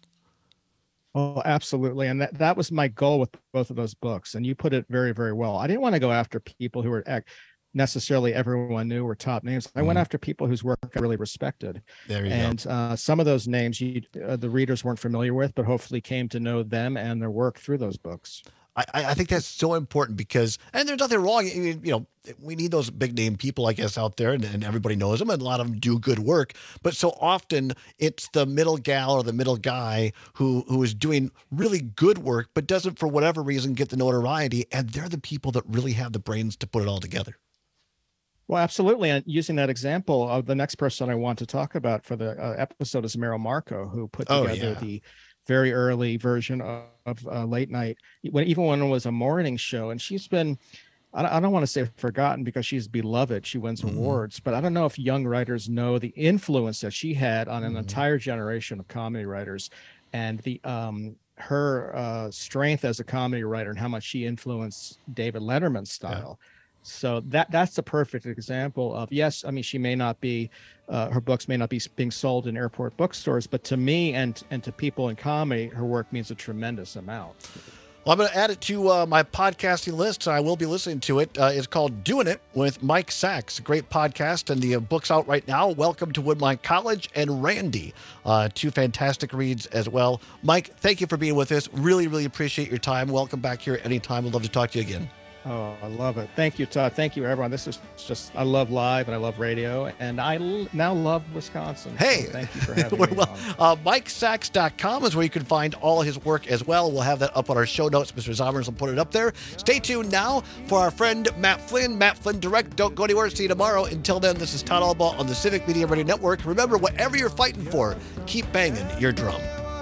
Speaker 5: Oh, absolutely. And that, that was my goal with both of those books. And you put it very, very well. I didn't want to go after people who were necessarily everyone knew were top names. I mm-hmm. went after people whose work I really respected.
Speaker 15: There you
Speaker 5: and
Speaker 15: go.
Speaker 5: Uh, some of those names you, uh, the readers weren't familiar with, but hopefully came to know them and their work through those books.
Speaker 15: I, I think that's so important because, and there's nothing wrong. I mean, you know, we need those big name people, I guess, out there, and, and everybody knows them, and a lot of them do good work. But so often it's the middle gal or the middle guy who who is doing really good work, but doesn't, for whatever reason, get the notoriety. And they're the people that really have the brains to put it all together.
Speaker 5: Well, absolutely. And using that example of the next person I want to talk about for the uh, episode is Meryl Marco, who put together oh, yeah. the very early version of, of uh, Late Night, when even when it was a morning show. And she's been, I don't, I don't want to say forgotten because she's beloved. She wins mm-hmm. awards, but I don't know if young writers know the influence that she had on an mm-hmm. entire generation of comedy writers, and the um, her uh, strength as a comedy writer and how much she influenced David Letterman's style. Yeah. So that that's a perfect example of, yes, I mean, she may not be, uh, her books may not be being sold in airport bookstores, but to me and and to people in comedy, her work means a tremendous amount.
Speaker 15: Well, I'm going to add it to uh, my podcasting list, and I will be listening to it. Uh, it's called Doing It with Mike Sachs, a great podcast, and the uh, book's out right now. Welcome to Woodmont College and Randy, uh, two fantastic reads as well. Mike, thank you for being with us. Really, really appreciate your time. Welcome back here anytime. We'd love to talk to you again.
Speaker 5: Oh, I love it. Thank you, Todd. Thank you, everyone. This is just, I love live and I love radio, and I l- now love Wisconsin.
Speaker 15: Hey,
Speaker 5: so thank you for having me
Speaker 15: well,
Speaker 5: on.
Speaker 15: uh, Mike Sachs dot com is where you can find all his work as well. We'll have that up on our show notes. Mister Zommers will put it up there. Stay tuned now for our friend Matt Flynn, Matt Flynn Direct. Don't go anywhere. See you tomorrow. Until then, this is Todd Albaugh on the Civic Media Radio Network. Remember, whatever you're fighting for, keep banging your drum.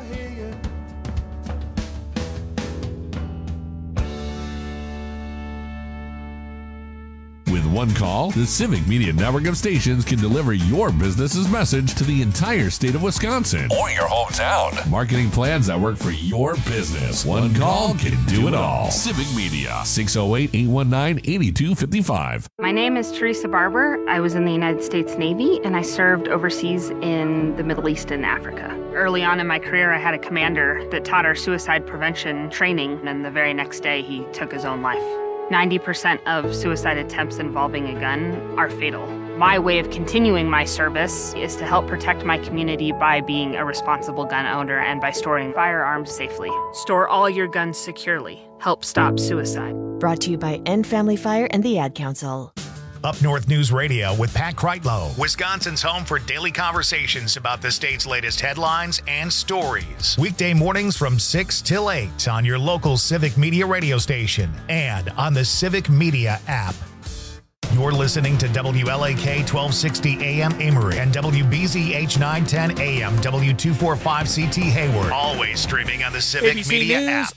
Speaker 8: With one call, the Civic Media Network of stations can deliver your business's message to the entire state of Wisconsin or your hometown. Marketing plans that work for your business. One call can do it all. Civic Media, six oh eight, eight one nine, eight two five five.
Speaker 3: My name is Teresa Barber. I was in the United States Navy, and I served overseas in the Middle East and Africa. Early on in my career, I had a commander that taught our suicide prevention training, and the very next day, he took his own life. ninety percent of suicide attempts involving a gun are fatal. My way of continuing my service is to help protect my community by being a responsible gun owner and by storing firearms safely. Store all your guns securely. Help stop suicide.
Speaker 17: Brought to you by End Family Fire and the Ad Council.
Speaker 1: Up North News Radio with Pat Kreitlow, Wisconsin's home for daily conversations about the state's latest headlines and stories. Weekday mornings from six till eight on your local Civic Media radio station and on the Civic Media app. You're listening to W L A K twelve sixty A M Amory and W B Z H nine ten A M W two forty-five C T Hayward. Always streaming on the Civic
Speaker 2: A B C
Speaker 1: Media
Speaker 2: News,
Speaker 1: app.